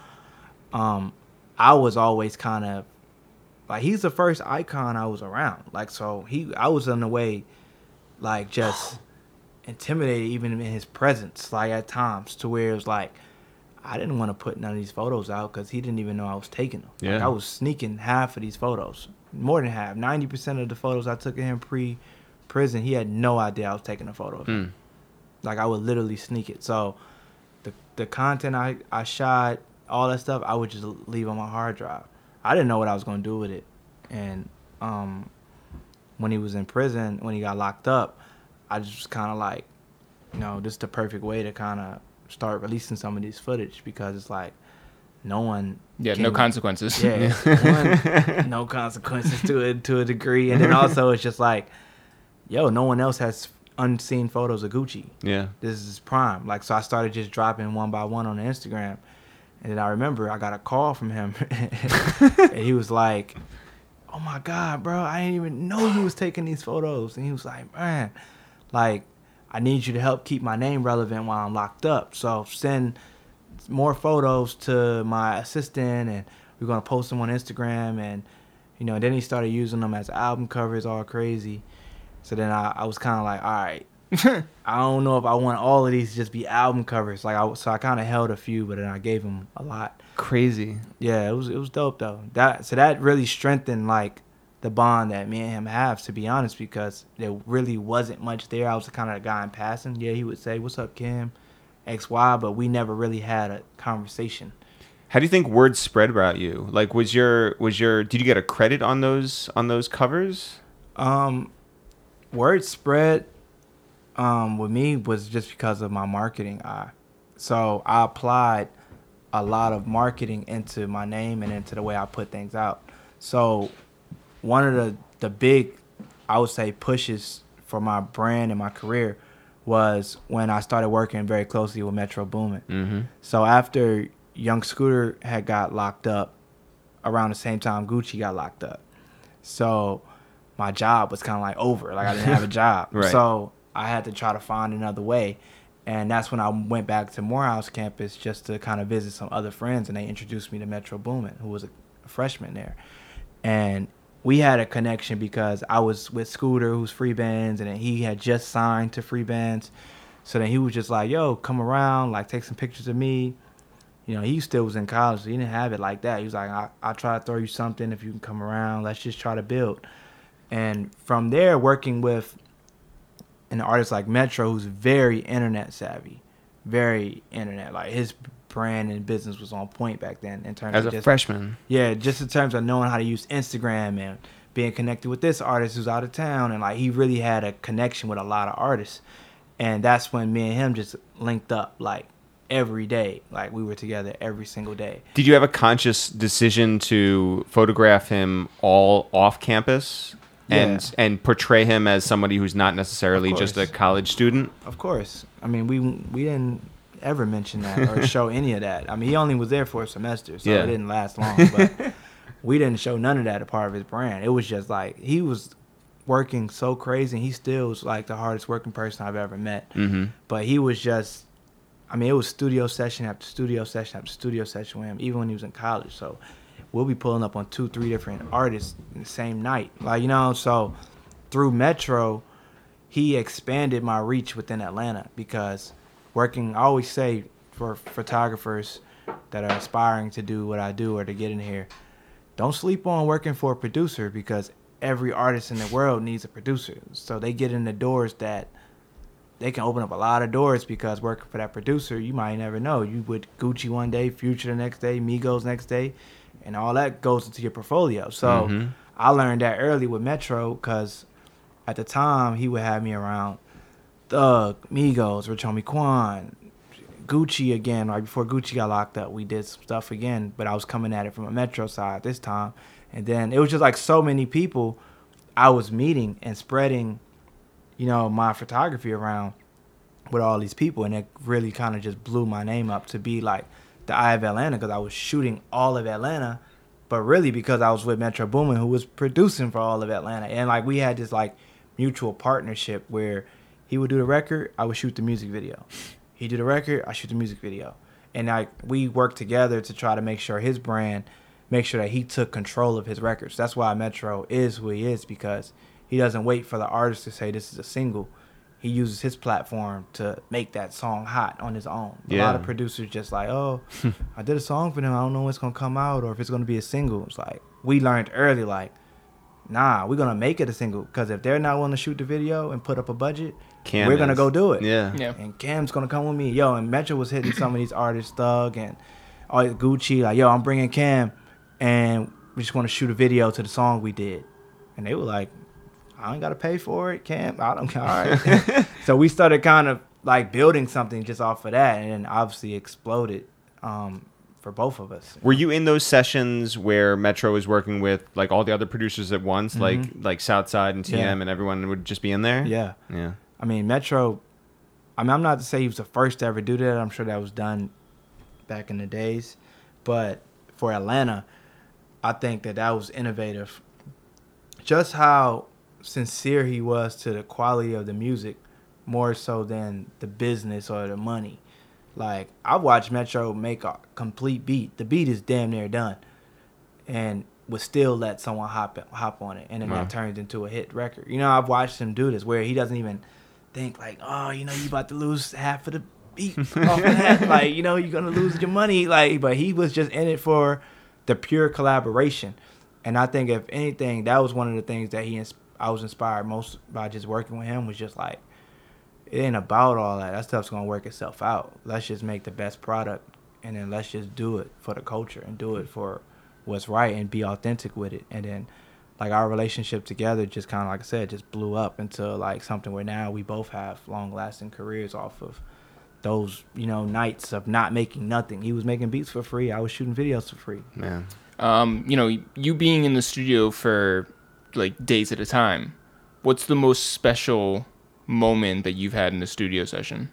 I was always kind of like, he's the first icon I was around. Like, so I was in a way, like, just intimidated even in his presence, like, at times, to where it was like, I didn't want to put none of these photos out because he didn't even know I was taking them. Like, Yeah. I was sneaking half of these photos, more than half. 90% of the photos I took of him pre-prison, he had no idea I was taking a photo of him. Like, I would literally sneak it. So the content I shot, all that stuff, I would just leave on my hard drive. I didn't know what I was going to do with it. And when he was in prison, when he got locked up, I just was kind of like, this is the perfect way to kind of start releasing some of these footage because it's like no one. Yeah, no consequences. Yeah, one, no consequences to a degree. And then also it's just like, yo, no one else has unseen photos of Gucci. Yeah. This is prime. Like, so I started just dropping one by one on the Instagram. And then I remember I got a call from him. And he was like, oh my God, bro, I didn't even know you was taking these photos. And he was like, man, like, I need you to help keep my name relevant while I'm locked up. So send more photos to my assistant and we're going to post them on Instagram. And, then he started using them as album covers, all crazy. So then I was kind of like, all right, I don't know if I want all of these to just be album covers. Like, so I kind of held a few, but then I gave him a lot. Crazy. Yeah, it was dope though. That really strengthened, like, the bond that me and him have, to be honest, because there really wasn't much there. I was kind of the guy in passing. Yeah, he would say, "What's up, Kim?" XY, but we never really had a conversation. How do you think word spread about you? Like, did you get a credit on those covers? Word spread with me was just because of my marketing eye. So I applied a lot of marketing into my name and into the way I put things out. So one of the big, I would say, pushes for my brand and my career was when I started working very closely with Metro Boomin. Mm-hmm. So after Young Scooter had got locked up, around the same time Gucci got locked up. So my job was kind of like over. Like, I didn't have a job. Right. So I had to try to find another way. And that's when I went back to Morehouse campus just to kind of visit some other friends, and they introduced me to Metro Boomin, who was a freshman there. And we had a connection because I was with Scooter, who's Free Bands, and then he had just signed to Free Bands. So then he was just like, yo, come around, like take some pictures of me. You know, he still was in college, so he didn't have it like that. He was like, I'll try to throw you something if you can come around. Let's just try to build. And from there, working with an artist like Metro, who's very internet savvy, very internet. Like his brand and business was on point back then in terms As of a just, freshman. Yeah, just in terms of knowing how to use Instagram and being connected with this artist who's out of town. And like he really had a connection with a lot of artists. And that's when me and him just linked up like every day. Like we were together every single day. Did you have a conscious decision to photograph him all off campus and portray him as somebody who's not necessarily just a college student? Of course. I mean, we didn't ever mention that or show any of that. I mean, he only was there for a semester, so it didn't last long. But we didn't show none of that a part of his brand. It was just like he was working so crazy, and he still was like the hardest working person I've ever met. Mm-hmm. But he was just, I mean, it was studio session after studio session after studio session with him, even when he was in college. So we'll be pulling up on 2-3 different artists in the same night. Like, you know, so through Metro, he expanded my reach within Atlanta because working, I always say for photographers that are aspiring to do what I do or to get in here, don't sleep on working for a producer because every artist in the world needs a producer. So they get in the doors that they can open up a lot of doors because working for that producer, you might never know. You with Gucci one day, Future the next day, Migos next day, and all that goes into your portfolio. So I learned that early with Metro because at the time he would have me around Thug, Migos, Rich Homie Quan, Gucci again. Right before Gucci got locked up, we did some stuff again, but I was coming at it from a Metro side this time. And then it was just like so many people I was meeting and spreading, you know, my photography around with all these people. And it really kind of just blew my name up to be like the Eye of Atlanta because I was shooting all of Atlanta, but really because I was with Metro Boomin, who was producing for all of Atlanta. And like we had this like mutual partnership where he would do the record, I would shoot the music video. He'd do the record, I shoot the music video. And like we worked together to try to make sure his brand, make sure that he took control of his records. That's why Metro is who he is, because he doesn't wait for the artist to say this is a single. He uses his platform to make that song hot on his own. A lot of producers just like, oh, I did a song for them. I don't know when it's going to come out or if it's going to be a single. It's like, we learned early, like, nah, we're going to make it a single. Because if they're not willing to shoot the video and put up a budget, we're going to go do it. Yeah. And Cam's going to come with me. Yo, and Metro was hitting some of these artists, Thug and Gucci, like, yo, I'm bringing Cam. And we just want to shoot a video to the song we did. And they were like, I ain't got to pay for it, Cam. I don't care. All right. So we started kind of like building something just off of that. And then obviously exploded for both of us. Were you in those sessions where Metro was working with like all the other producers at once, like Southside and TM and everyone would just be in there? Yeah. Yeah. I mean, Metro, I'm not to say he was the first to ever do that. I'm sure that was done back in the days. But for Atlanta, I think that was innovative. Just how sincere he was to the quality of the music, more so than the business or the money. Like, I've watched Metro make a complete beat. The beat is damn near done. And would still let someone hop on it. And then that turns into a hit record. You know, I've watched him do this where he doesn't even think like, oh, you know, you about to lose half of the beat off of that. Like, you know, you're going to lose your money. Like, but he was just in it for the pure collaboration. And I think if anything, that was one of the things that I was inspired most by just working with him, was just like, it ain't about all that. That stuff's going to work itself out. Let's just make the best product, and then let's just do it for the culture and do it for what's right and be authentic with it. And then like our relationship together just kind of, like I said, just blew up into like something where now we both have long lasting careers off of those, you know, nights of not making nothing. He was making beats for free. I was shooting videos for free. Man. You know, you being in the studio for like days at a time, what's the most special moment that you've had in the studio session?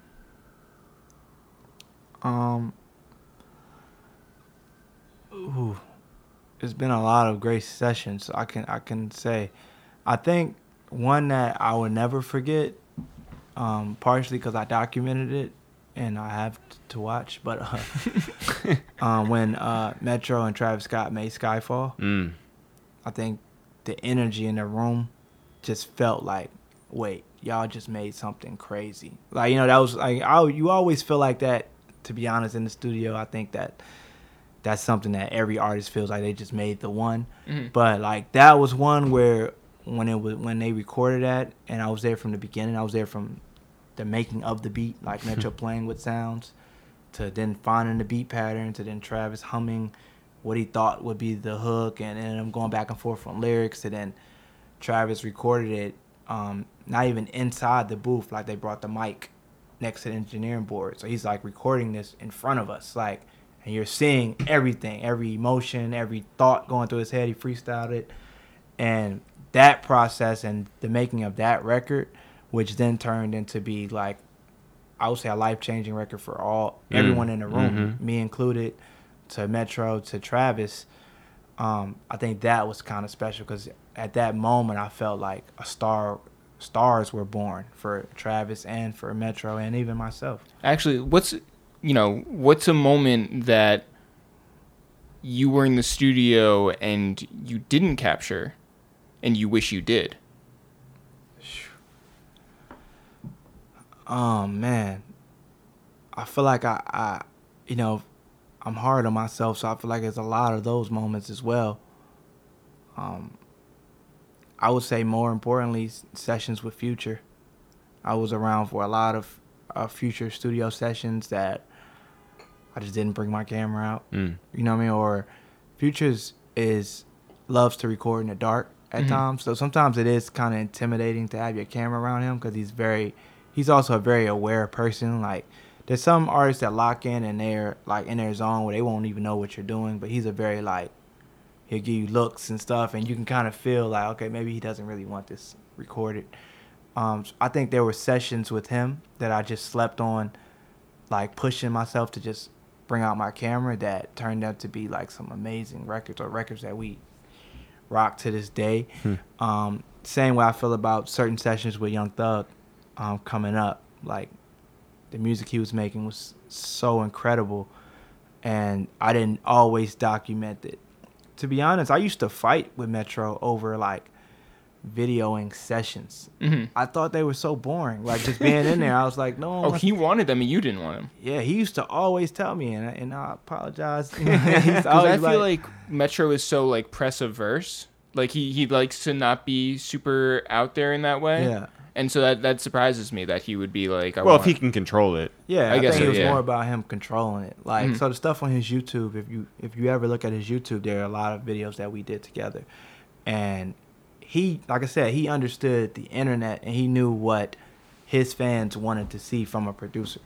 It's been a lot of great sessions. I can say, I think one that I will never forget, partially because I documented it and I have to watch. But when Metro and Travis Scott made Skyfall, I think the energy in the room just felt like, wait, y'all just made something crazy. Like, that was like, you always feel like that, to be honest, in the studio. I think that's something that every artist feels like they just made the one. But like, that was one where when they recorded that, and I was there from the beginning, I was there from the making of the beat, like Metro playing with sounds, to then finding the beat pattern, to then Travis humming what he thought would be the hook, and then I'm going back and forth on lyrics, and then Travis recorded it, not even inside the booth, like they brought the mic next to the engineering board. So he's like recording this in front of us, like, and you're seeing everything, every emotion, every thought going through his head. He freestyled it. And that process and the making of that record, which then turned into be like, I would say a life-changing record for everyone in the room, me included, to Metro, to Travis. I think that was kind of special because at that moment I felt like stars were born for Travis and for Metro and even myself. Actually, what's a moment that you were in the studio and you didn't capture and you wish you did? Oh, man. I feel like I'm hard on myself, so I feel like there's a lot of those moments as well. I would say more importantly, sessions with Future. I was around for a lot of Future studio sessions that I just didn't bring my camera out. You know what I mean? Or Future loves to record in the dark at times. So sometimes it is kind of intimidating to have your camera around him because he's also a very aware person. Like, there's some artists that lock in and they're like in their zone where they won't even know what you're doing, but he's a very like, he'll give you looks and stuff and you can kind of feel like, okay, maybe he doesn't really want this recorded. So I think there were sessions with him that I just slept on, like pushing myself to just bring out my camera, that turned out to be like some amazing records, or records that we rock to this day. Same way I feel about certain sessions with Young Thug coming up. Like, the music he was making was so incredible, and I didn't always document it. To be honest, I used to fight with Metro over like videoing sessions. I thought they were so boring. Like, just being in there, I was like, no. Oh, he wanted them and you didn't want them. Yeah, he used to always tell me, and I apologize. Because I feel like Metro is so like press averse. Like he likes to not be super out there in that way. Yeah. And so that surprises me that he would be like, if he can control it. Yeah, I guess think it was more about him controlling it. Like, so the stuff on his YouTube, if you ever look at his YouTube, there are a lot of videos that we did together. And he, like I said, he understood the internet and he knew what his fans wanted to see from a producer.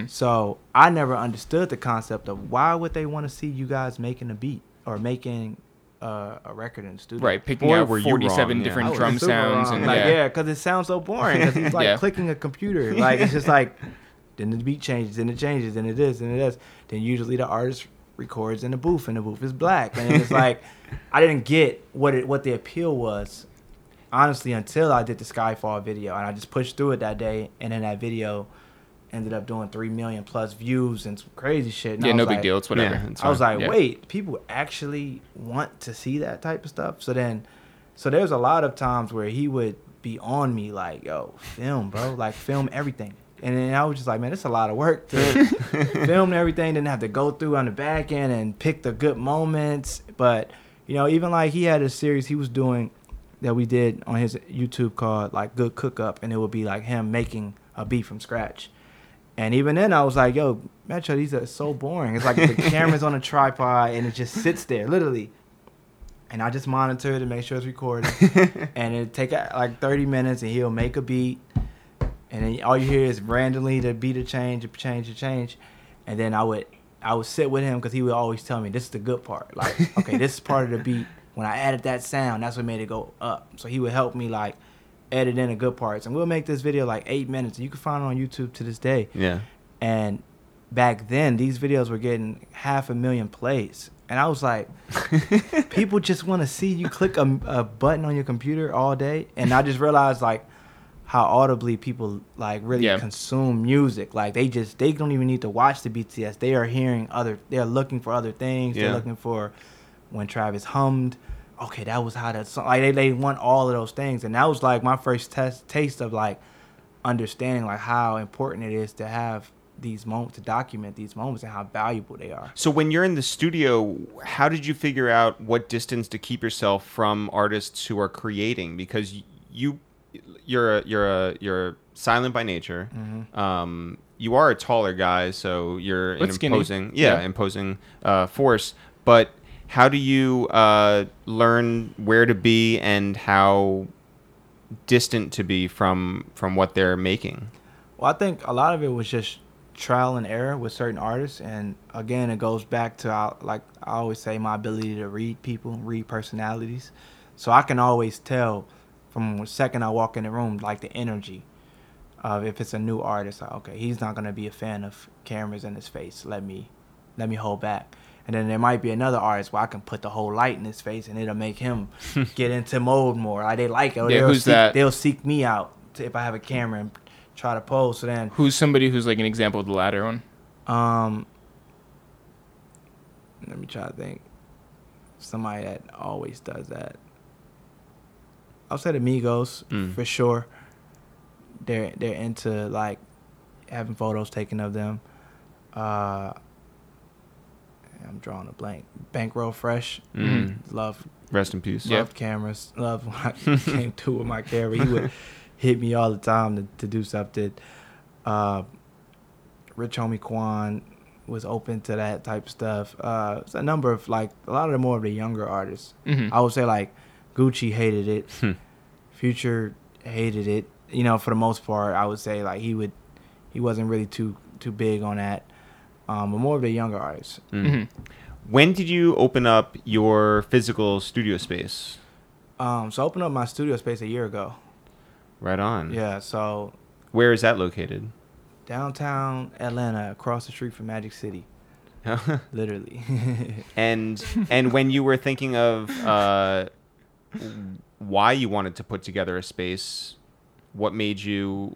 So I never understood the concept of why would they want to see you guys making a beat or making a record in the studio. Right, picking out 47 different drum sounds. And because it sounds so boring. Because he's like clicking a computer. Like, it's just like, then the beat changes, then it changes, then it is, and it is. Then usually the artist records in the booth, and the booth is black. And it's like, I didn't get what the appeal was, honestly, until I did the Skyfall video. And I just pushed through it that day, and then that video ended up doing 3 million plus views and some crazy shit. And no big deal. It's whatever. Yeah, I was like, wait, people actually want to see that type of stuff? So there's a lot of times where he would be on me like, yo, film, bro. Like, film everything. And then I was just like, man, it's a lot of work to film everything. Didn't have to go through on the back end and pick the good moments. But, even like he had a series he was doing that we did on his YouTube called like Good Cook Up. And it would be like him making a beat from scratch. And even then, I was like, yo, Metro, these are so boring. It's like the camera's on a tripod, and it just sits there, literally. And I just monitor it to make sure it's recording. And it'd take like 30 minutes, and he'll make a beat. And then all you hear is randomly the beat will change. And then I would sit with him because he would always tell me, this is the good part. Like, okay, this is part of the beat. When I added that sound, that's what made it go up. So he would help me, like, edit in the good parts, and we'll make this video like 8 minutes, and you can find it on YouTube to this day. Yeah. And back then, these videos were getting 500,000 plays, and I was like, people just want to see you click a button on your computer all day. And I just realized, like, how audibly people like really Yeah. consume music. Like they don't even need to watch the BTS. They are hearing they're looking for other things. Yeah. They're looking for when Travis hummed. Okay, that was how that song. Like they want all of those things, and that was like my first taste of like understanding like how important it is to have these moments, to document these moments and how valuable they are. So when you're in the studio, how did you figure out what distance to keep yourself from artists who are creating? Because you're silent by nature. Mm-hmm. You are a taller guy, so you're an But skinny. imposing force. But how do you learn where to be and how distant to be from what they're making? Well, I think a lot of it was just trial and error with certain artists, and again, it goes back to like I always say, my ability to read people, read personalities. So I can always tell from the second I walk in the room, like the energy of if it's a new artist. Like, okay, he's not gonna be a fan of cameras in his face. Let me hold back. And then there might be another artist where I can put the whole light in his face, and it'll make him get into mode more. Like they like it. Or Yeah, who's that? They'll seek me out if I have a camera and try to pose. So then, Who's somebody who's like an example of the latter one? let me try to think. Somebody that always does that. I'll say the Migos for sure. They're into like having photos taken of them. I'm drawing a blank. Bankroll Fresh. Love Rest in peace. Loved cameras. Loved when I came through with my camera. He would hit me all the time to do something. Rich Homie Quan was open to that type of stuff. It's a number of like a lot of the more of the younger artists. I would say like Gucci hated it. Future hated it. You know, for the most part, I would say like he wasn't really too big on that. But more of the younger artists. When did you open up your physical studio space? So I opened up my studio space a year ago. Right on. Yeah, so Where is that located? downtown Atlanta, across the street from Magic City. Literally. And when you were thinking of why you wanted to put together a space, what made you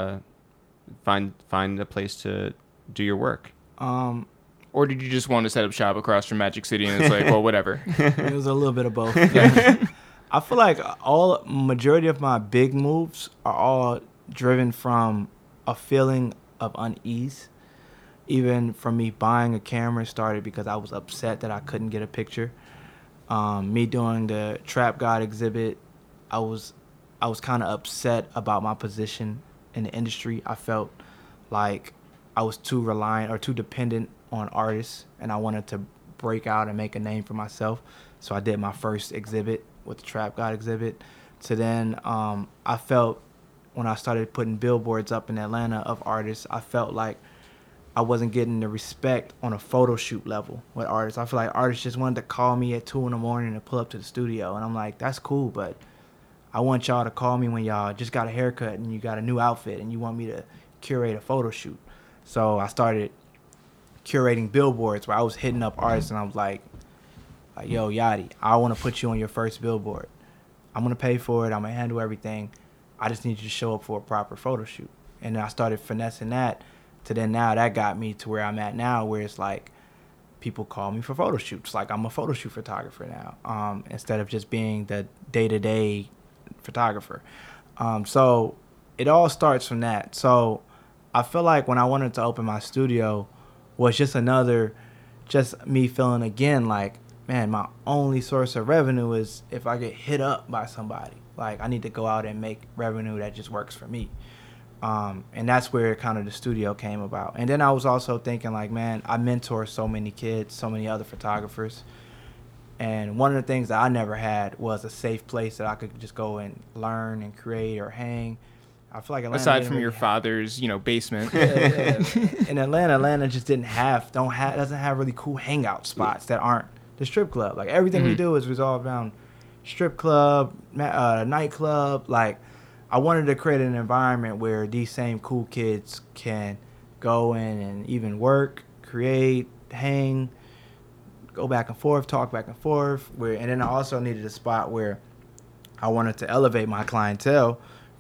find a place to do your work? Or did you just want to set up shop across from Magic City and it's like, well, whatever? It was a little bit of both. I feel like majority of my big moves are all driven from a feeling of unease. Even from me buying a camera started because I was upset that I couldn't get a picture. Me doing the Trap God exhibit, I was kind of upset about my position in the industry. I felt like I was too reliant or too dependent on artists, and I wanted to break out and make a name for myself. So I did my first exhibit with the Trap God exhibit. So then I felt when I started putting billboards up in Atlanta of artists, I felt like I wasn't getting the respect on a photo shoot level with artists. I feel like artists just wanted to call me at 2 a.m. to pull up to the studio. And I'm like, that's cool, but I want y'all to call me when y'all just got a haircut and you got a new outfit and you want me to curate a photo shoot. So I started curating billboards where I was hitting up artists and I was like, yo, Yachty, I want to put you on your first billboard. I'm going to pay for it. I'm going to handle everything. I just need you to show up for a proper photo shoot. And then I started finessing that to then now that got me to where I'm at now, where it's like people call me for photo shoots. Like I'm a photo shoot photographer now, instead of just being the day-to-day photographer. So it all starts from that. So I feel like when I wanted to open my studio was just me feeling again like, man, my only source of revenue is if I get hit up by somebody. Like I need to go out and make revenue that just works for me. And that's where kind of the studio came about. And then I was also thinking like, man, I mentor so many kids, so many other photographers. And one of the things that I never had was a safe place that I could just go and learn and create or hang. I feel like Atlanta Aside didn't from really your father's, basement. in Atlanta just doesn't have really cool hangout spots that aren't the strip club. Like everything we do is resolved around strip club, nightclub. Like I wanted to create an environment where these same cool kids can go in and even work, create, hang, go back and forth, talk back and forth. And then I also needed a spot where I wanted to elevate my clientele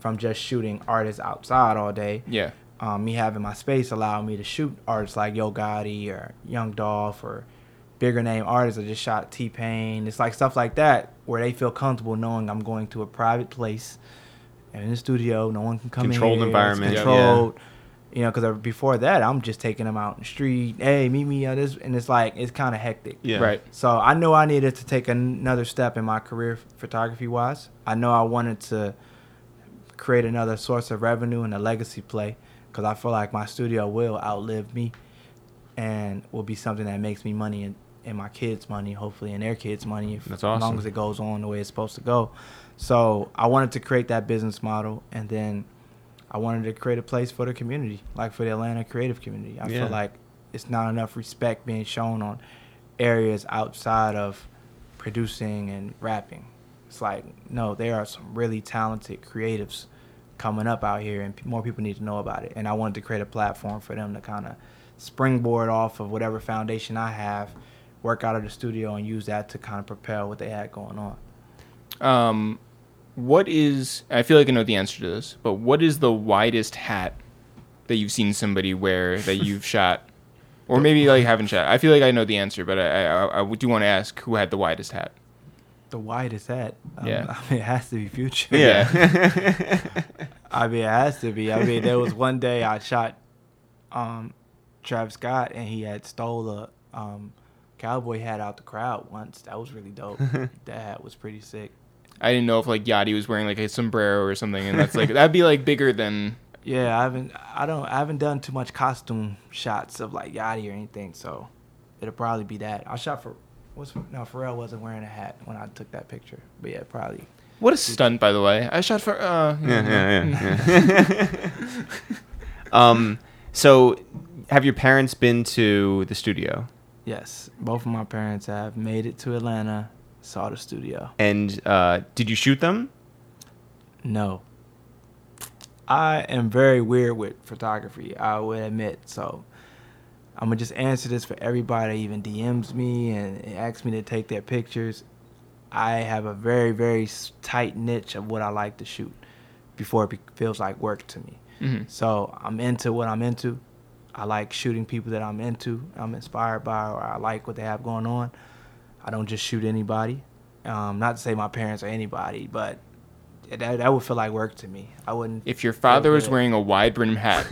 from just shooting artists outside all day. Yeah. Me having my space allowed me to shoot artists like Yo Gotti or Young Dolph or bigger name artists. I just shot T-Pain. It's like stuff like that where they feel comfortable knowing I'm going to a private place and in the studio. No one can come Controlled in here. environment. It's controlled. You know, because before that, I'm just taking them out in the street. Hey, meet me at this. And it's like, it's kind of hectic. Yeah. Right. So I knew I needed to take another step in my career photography-wise. I know I wanted to create another source of revenue and a legacy play because I feel like my studio will outlive me and will be something that makes me money and my kids' money, hopefully, and their kids' money. That's As long awesome. as it goes on the way it's supposed to go. So I wanted to create that business model, and then I wanted to create a place for the community, like for the Atlanta creative community. I Yeah. feel like it's not enough respect being shown on areas outside of producing and rapping. It's like, no, there are some really talented creatives coming up out here, and more people need to know about it. And I wanted to create a platform for them to kind of springboard off of whatever foundation I have, work out of the studio, and use that to kind of propel what they had going on. What is, I feel like I know the answer to this, but what is the widest hat that you've seen somebody wear that you've shot? Or maybe like haven't shot. I feel like I know the answer, but I do want to ask who had the widest hat. The widest hat. Yeah. I mean, it has to be Future. Yeah. I mean, it has to be. I mean, there was one day I shot Travis Scott, and he had stole a cowboy hat out the crowd once. That was really dope. That hat was pretty sick. I didn't know if like Yachty was wearing like a sombrero or something, and that's like that'd be like bigger than. Yeah, I haven't done too much costume shots of like Yachty or anything, so it'll probably be that. I shot for Pharrell wasn't wearing a hat when I took that picture, but yeah, probably. What a stunt, by the way! I shot for. Yeah. So, have your parents been to the studio? Yes, both of my parents have made it to Atlanta, saw the studio. And did you shoot them? No. I am very weird with photography, I would admit. So I'm going to just answer this for everybody that even DMs me and asks me to take their pictures. I have a very, very tight niche of what I like to shoot before it feels like work to me. Mm-hmm. So I'm into what I'm into. I like shooting people that I'm into, I'm inspired by, or I like what they have going on. I don't just shoot anybody. Not to say my parents or anybody, but that would feel like work to me. I wouldn't. If your father was good. wearing a wide brim hat,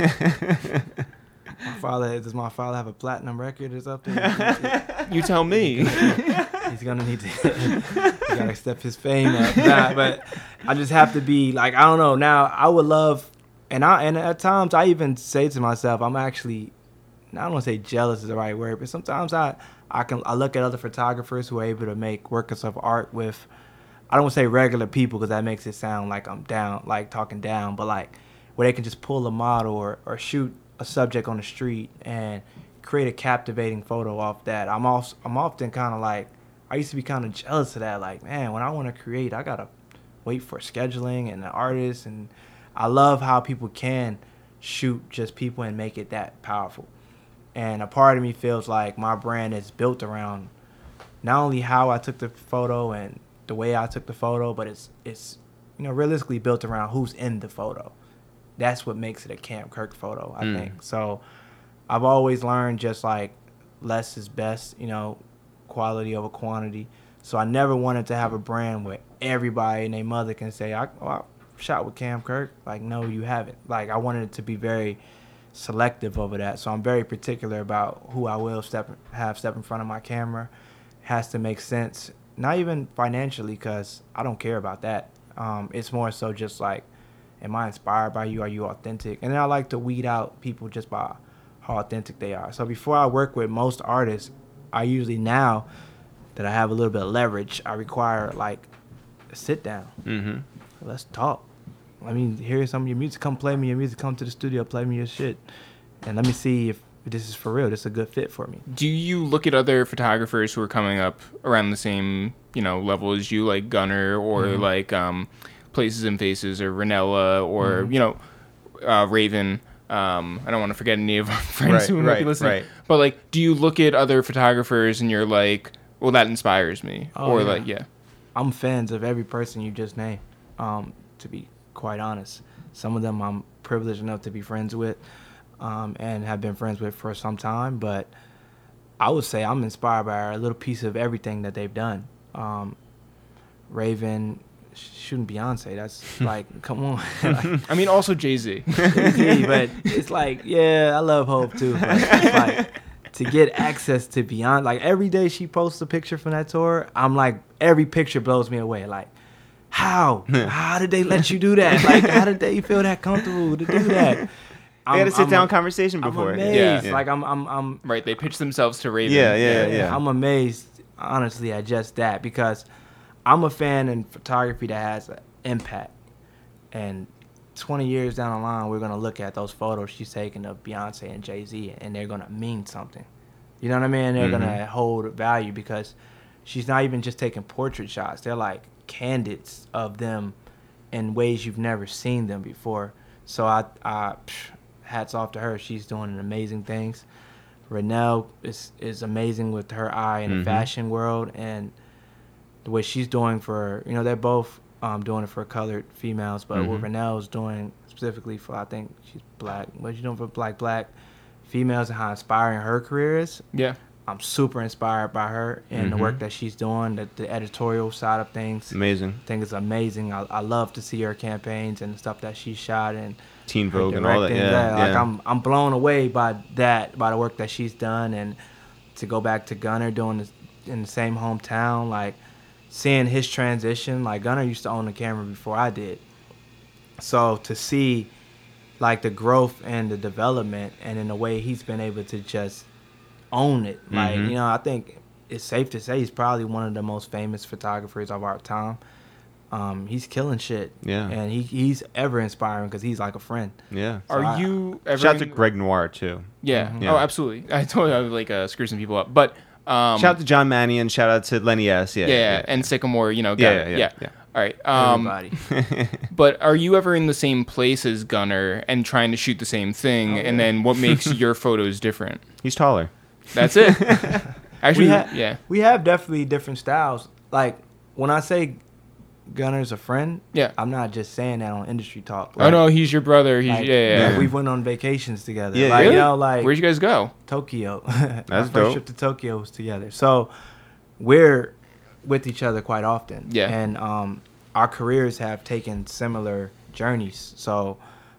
Does my father have a platinum record or something? you tell me. He's gonna need to. He gotta step his fame up. Nah, but I just have to be like, I don't know. Now I would love, and at times I even say to myself, I'm actually, I don't want to say jealous is the right word, but sometimes I look at other photographers who are able to make works of art with, I don't want to say regular people because that makes it sound like I'm down, like talking down, but like where they can just pull a model or shoot a subject on the street and create a captivating photo off that. I'm often kind of like, I used to be kind of jealous of that. Like, man, when I want to create, I got to wait for scheduling and the artist. And I love how people can shoot just people and make it that powerful. And a part of me feels like my brand is built around not only how I took the photo and the way I took the photo, but it's realistically built around who's in the photo. That's what makes it a Cam Kirk photo, I think. So I've always learned just like less is best, quality over quantity. So I never wanted to have a brand where everybody and their mother can say, I shot with Cam Kirk. Like, no, you haven't. Like, I wanted it to be very selective over that. So I'm very particular about who I will have step in front of my camera. It has to make sense, not even financially, because I don't care about that. It's more so just like, am I inspired by you? Are you authentic? And then I like to weed out people just by how authentic they are. So before I work with most artists, I usually, now that I have a little bit of leverage, I require like a sit down. Mm-hmm. Let's talk. Let me hear some of your music. Come play me your music. Come to the studio, play me your shit. And let me see if this is for real. This is a good fit for me. Do you look at other photographers who are coming up around the same, level as you, like Gunner or like Places and Faces or Ranella or, Raven? I don't want to forget any of our friends who might be listening. Right. But like, do you look at other photographers and you're like, well, that inspires me? Oh, or yeah. like, yeah. I'm fans of every person you just named, to be quite honest. Some of them I'm privileged enough to be friends with, and have been friends with for some time. But I would say I'm inspired by a little piece of everything that they've done. Raven shooting Beyonce, that's like, come on. Like, I mean, also Jay-Z. but it's like, yeah, I love Hope too. But it's like, to get access to Beyonce, like every day she posts a picture from that tour, I'm like, every picture blows me away. Like, how did they let you do that? Like, how did they feel that comfortable to do that? They had a sit-down conversation before. I'm amazed. Yeah. Like, I'm Right, they pitched themselves to Raven. Yeah. I'm amazed, honestly, at just that, because I'm a fan in photography that has an impact. And 20 years down the line, we're going to look at those photos she's taken of Beyonce and Jay-Z, and they're going to mean something. You know what I mean? They're going to hold value, because she's not even just taking portrait shots. They're like candids of them in ways you've never seen them before. So I hats off to her. She's doing amazing things. Renelle is amazing with her eye in the fashion world, and the way she's doing for, they're both doing it for colored females, but what Renelle's doing specifically for, I think she's black. What she's doing for black females and how inspiring her career is. Yeah. I'm super inspired by her and the work that she's doing, the editorial side of things. Amazing. I think it's amazing. I love to see her campaigns and the stuff that she shot and Teen Vogue and all that. directing. Yeah. Like, I'm blown away by the work that she's done, and to go back to Gunner doing this in the same hometown, like seeing his transition. Like, Gunner used to own the camera before I did, so to see like the growth and the development, and in the way he's been able to just own it. Like, I think it's safe to say he's probably one of the most famous photographers of our time. He's killing shit. Yeah. And he's ever inspiring because he's like a friend. Yeah. Are you ever... Shout out to Greg Noir, too. Yeah. Yeah. Oh, absolutely. I totally would screw some people up. But... shout out to John Mannion. Shout out to Lenny S. Yeah. And Sycamore, got it. Yeah. All right. Everybody. But are you ever in the same place as Gunner and trying to shoot the same thing? And then what makes your photos different? He's taller. That's it. Actually, we have definitely different styles. Like, when I say Gunner's a friend, I'm not just saying that on industry talk. Like, oh no, he's your brother. He's like, we went on vacations together. Yeah, like, really? Where'd you guys go? Tokyo. That's Our dope. first trip to Tokyo was together. So we're with each other quite often. Yeah. And our careers have taken similar journeys. So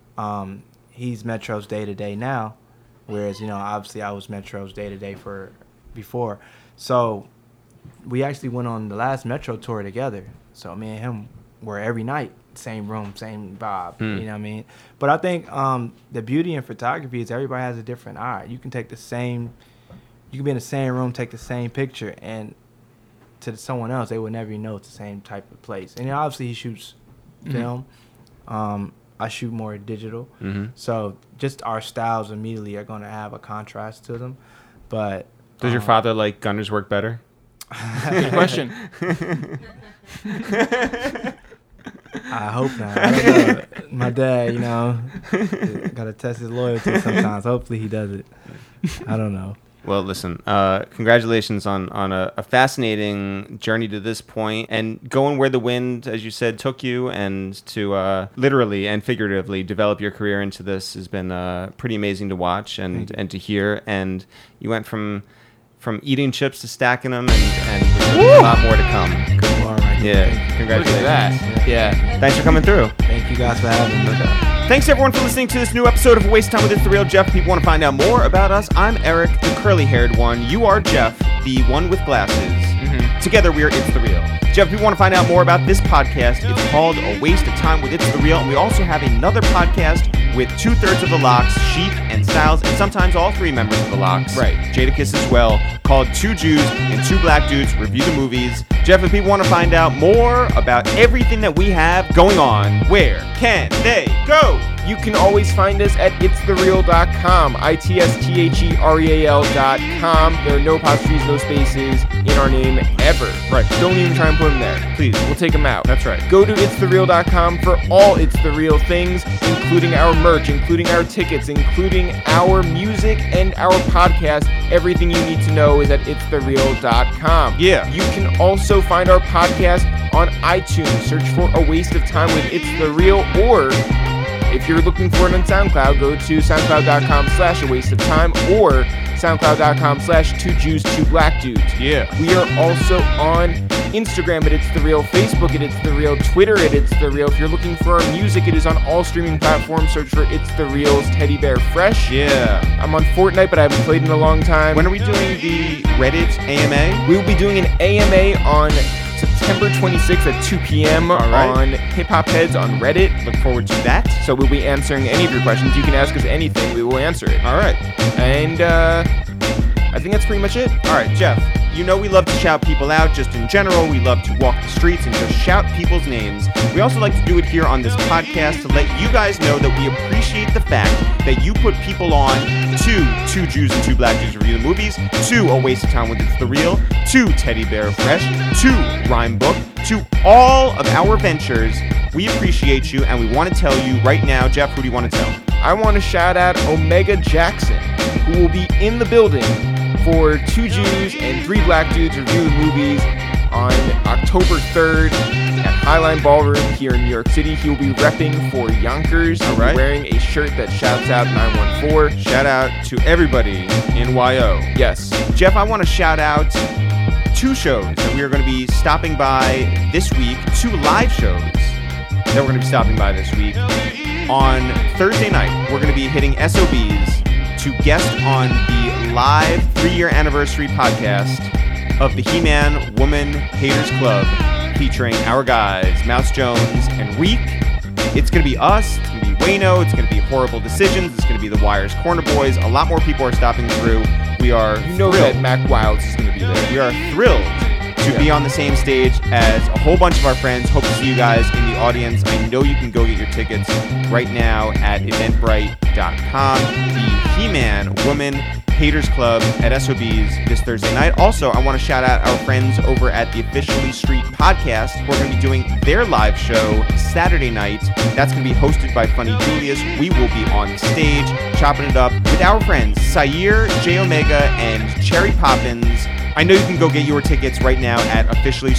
he's Metro's day-to-day now, whereas, obviously I was Metro's day-to-day for before. So we actually went on the last Metro tour together. So me and him were every night, same room, same vibe. You know what I mean? But I think the beauty in photography is everybody has a different eye. You can be in the same room, take the same picture, and to someone else, they would never even know it's the same type of place. And obviously he shoots film. I shoot more digital. So just our styles immediately are going to have a contrast to them. But Does your father like Gunner's work better? Good question. I hope not. I don't know. My dad, gotta test his loyalty sometimes. Hopefully he does it. I don't know. Well, listen, congratulations on a fascinating journey to this point, and going where the wind, as you said, took you, and to literally and figuratively develop your career into this has been pretty amazing to watch and to hear. And you went from eating chips to stacking them, and there's a lot more to come. Good bar right here. Yeah, Look at congratulations. that. Yeah. Thanks for coming through. Thank you guys for having me. Thanks everyone for listening to this new episode of Waste Time with It's The Real. Jeff, if people want to find out more about us, I'm Eric, the curly-haired one. You are Jeff, the one with glasses. Together we are It's The Real. Jeff, if you want to find out more about this podcast, it's called A Waste of Time with It's The Real. And we also have another podcast with 2/3 of the Locks, Sheep and Styles, and sometimes all 3 members of the Locks. Right. Jadakiss as well, called 2 Jews and 2 Black Dudes Review the Movies. Jeff, if people want to find out more about everything that we have going on, where can they go? You can always find us at itsthereal.com, ITSTHEREAL.com. There are no apostrophes, no spaces in our name ever. Right. Don't even try and put them there. Please. We'll take them out. That's right. Go to itsthereal.com for all It's The Real things, including our merch, including our tickets, including our music and our podcast. Everything you need to know is at itsthereal.com. Yeah. You can also find our podcast on iTunes. Search for A Waste of Time with It's The Real, or if you're looking for it on SoundCloud, go to soundcloud.com/awasteoftime or soundcloud.com/2Jews2Black-Dudes. Yeah. We are also on Instagram at It's The Real, Facebook at It's The Real, Twitter at It's The Real. If you're looking for our music, it is on all streaming platforms. Search for It's The Real's Teddy Bear Fresh. Yeah. I'm on Fortnite, but I haven't played in a long time. When are we doing the Reddit AMA? We will be doing an AMA on September 26th at 2 p.m. All right. on Hip Hop Heads on Reddit. Look forward to that. So we'll be answering any of your questions. You can ask us anything. We will answer it. All right. And I think that's pretty much it. All right, Jeff, you know we love to shout people out just in general. We love to walk the streets and just shout people's names. We also like to do it here on this podcast to let you guys know that we appreciate the fact that you put people on to Two Jews and Two Black Dudes Review the Movies, to A Waste of Time with It's The Real, to Teddy Bear Fresh, to Rhyme Book, to all of our ventures. We appreciate you, and we want to tell you right now, Jeff, who do you want to tell? I want to shout out Omega Jackson, who will be in the building for Two Jews and Three Black Dudes Review the Movies on October 3rd at Highline Ballroom here in New York City. He will be repping for Yonkers. He'll right. be wearing a shirt that shouts out 914. Shout out to everybody in YO. Yes. Jeff, I want to shout out two shows that we are going to be stopping by this week, two live shows that we're going to be stopping by this week. On Thursday night, we're going to be hitting SOBs to guest on the live 3-year anniversary podcast of the He-Man Woman Haters Club, featuring our guys, Mouse Jones and Reek. It's going to be us, it's going to be Wayno, it's going to be Horrible Decisions, it's going to be the Wires Corner Boys. A lot more people are stopping through. We are You know thrilled. that Mac Wilds is going to be there. We are thrilled to be on the same stage as a whole bunch of our friends. Hope to see you guys in the audience. I know you can go get your tickets right now at eventbrite.com. The He-Man Woman Haters Club at SOBs this Thursday night. Also, I want to shout out our friends over at the Officially Street podcast. We're going to be doing their live show Saturday night. That's going to be hosted by Funny Julius. We will be on stage chopping it up with our friends Sayer, J Omega, and Cherry Poppins. I know you can go get your tickets right now at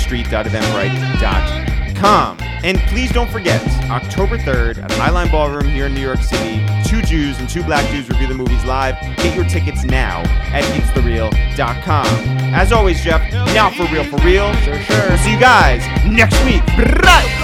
officiallystreet.eventbrite.com. And please don't forget, October 3rd at Highline Ballroom here in New York City, Two Jews and Two Black Dudes Review the Movies live. Get your tickets now at itsthereal.com. As always, Jeff, now for real, Sure. we'll see you guys next week.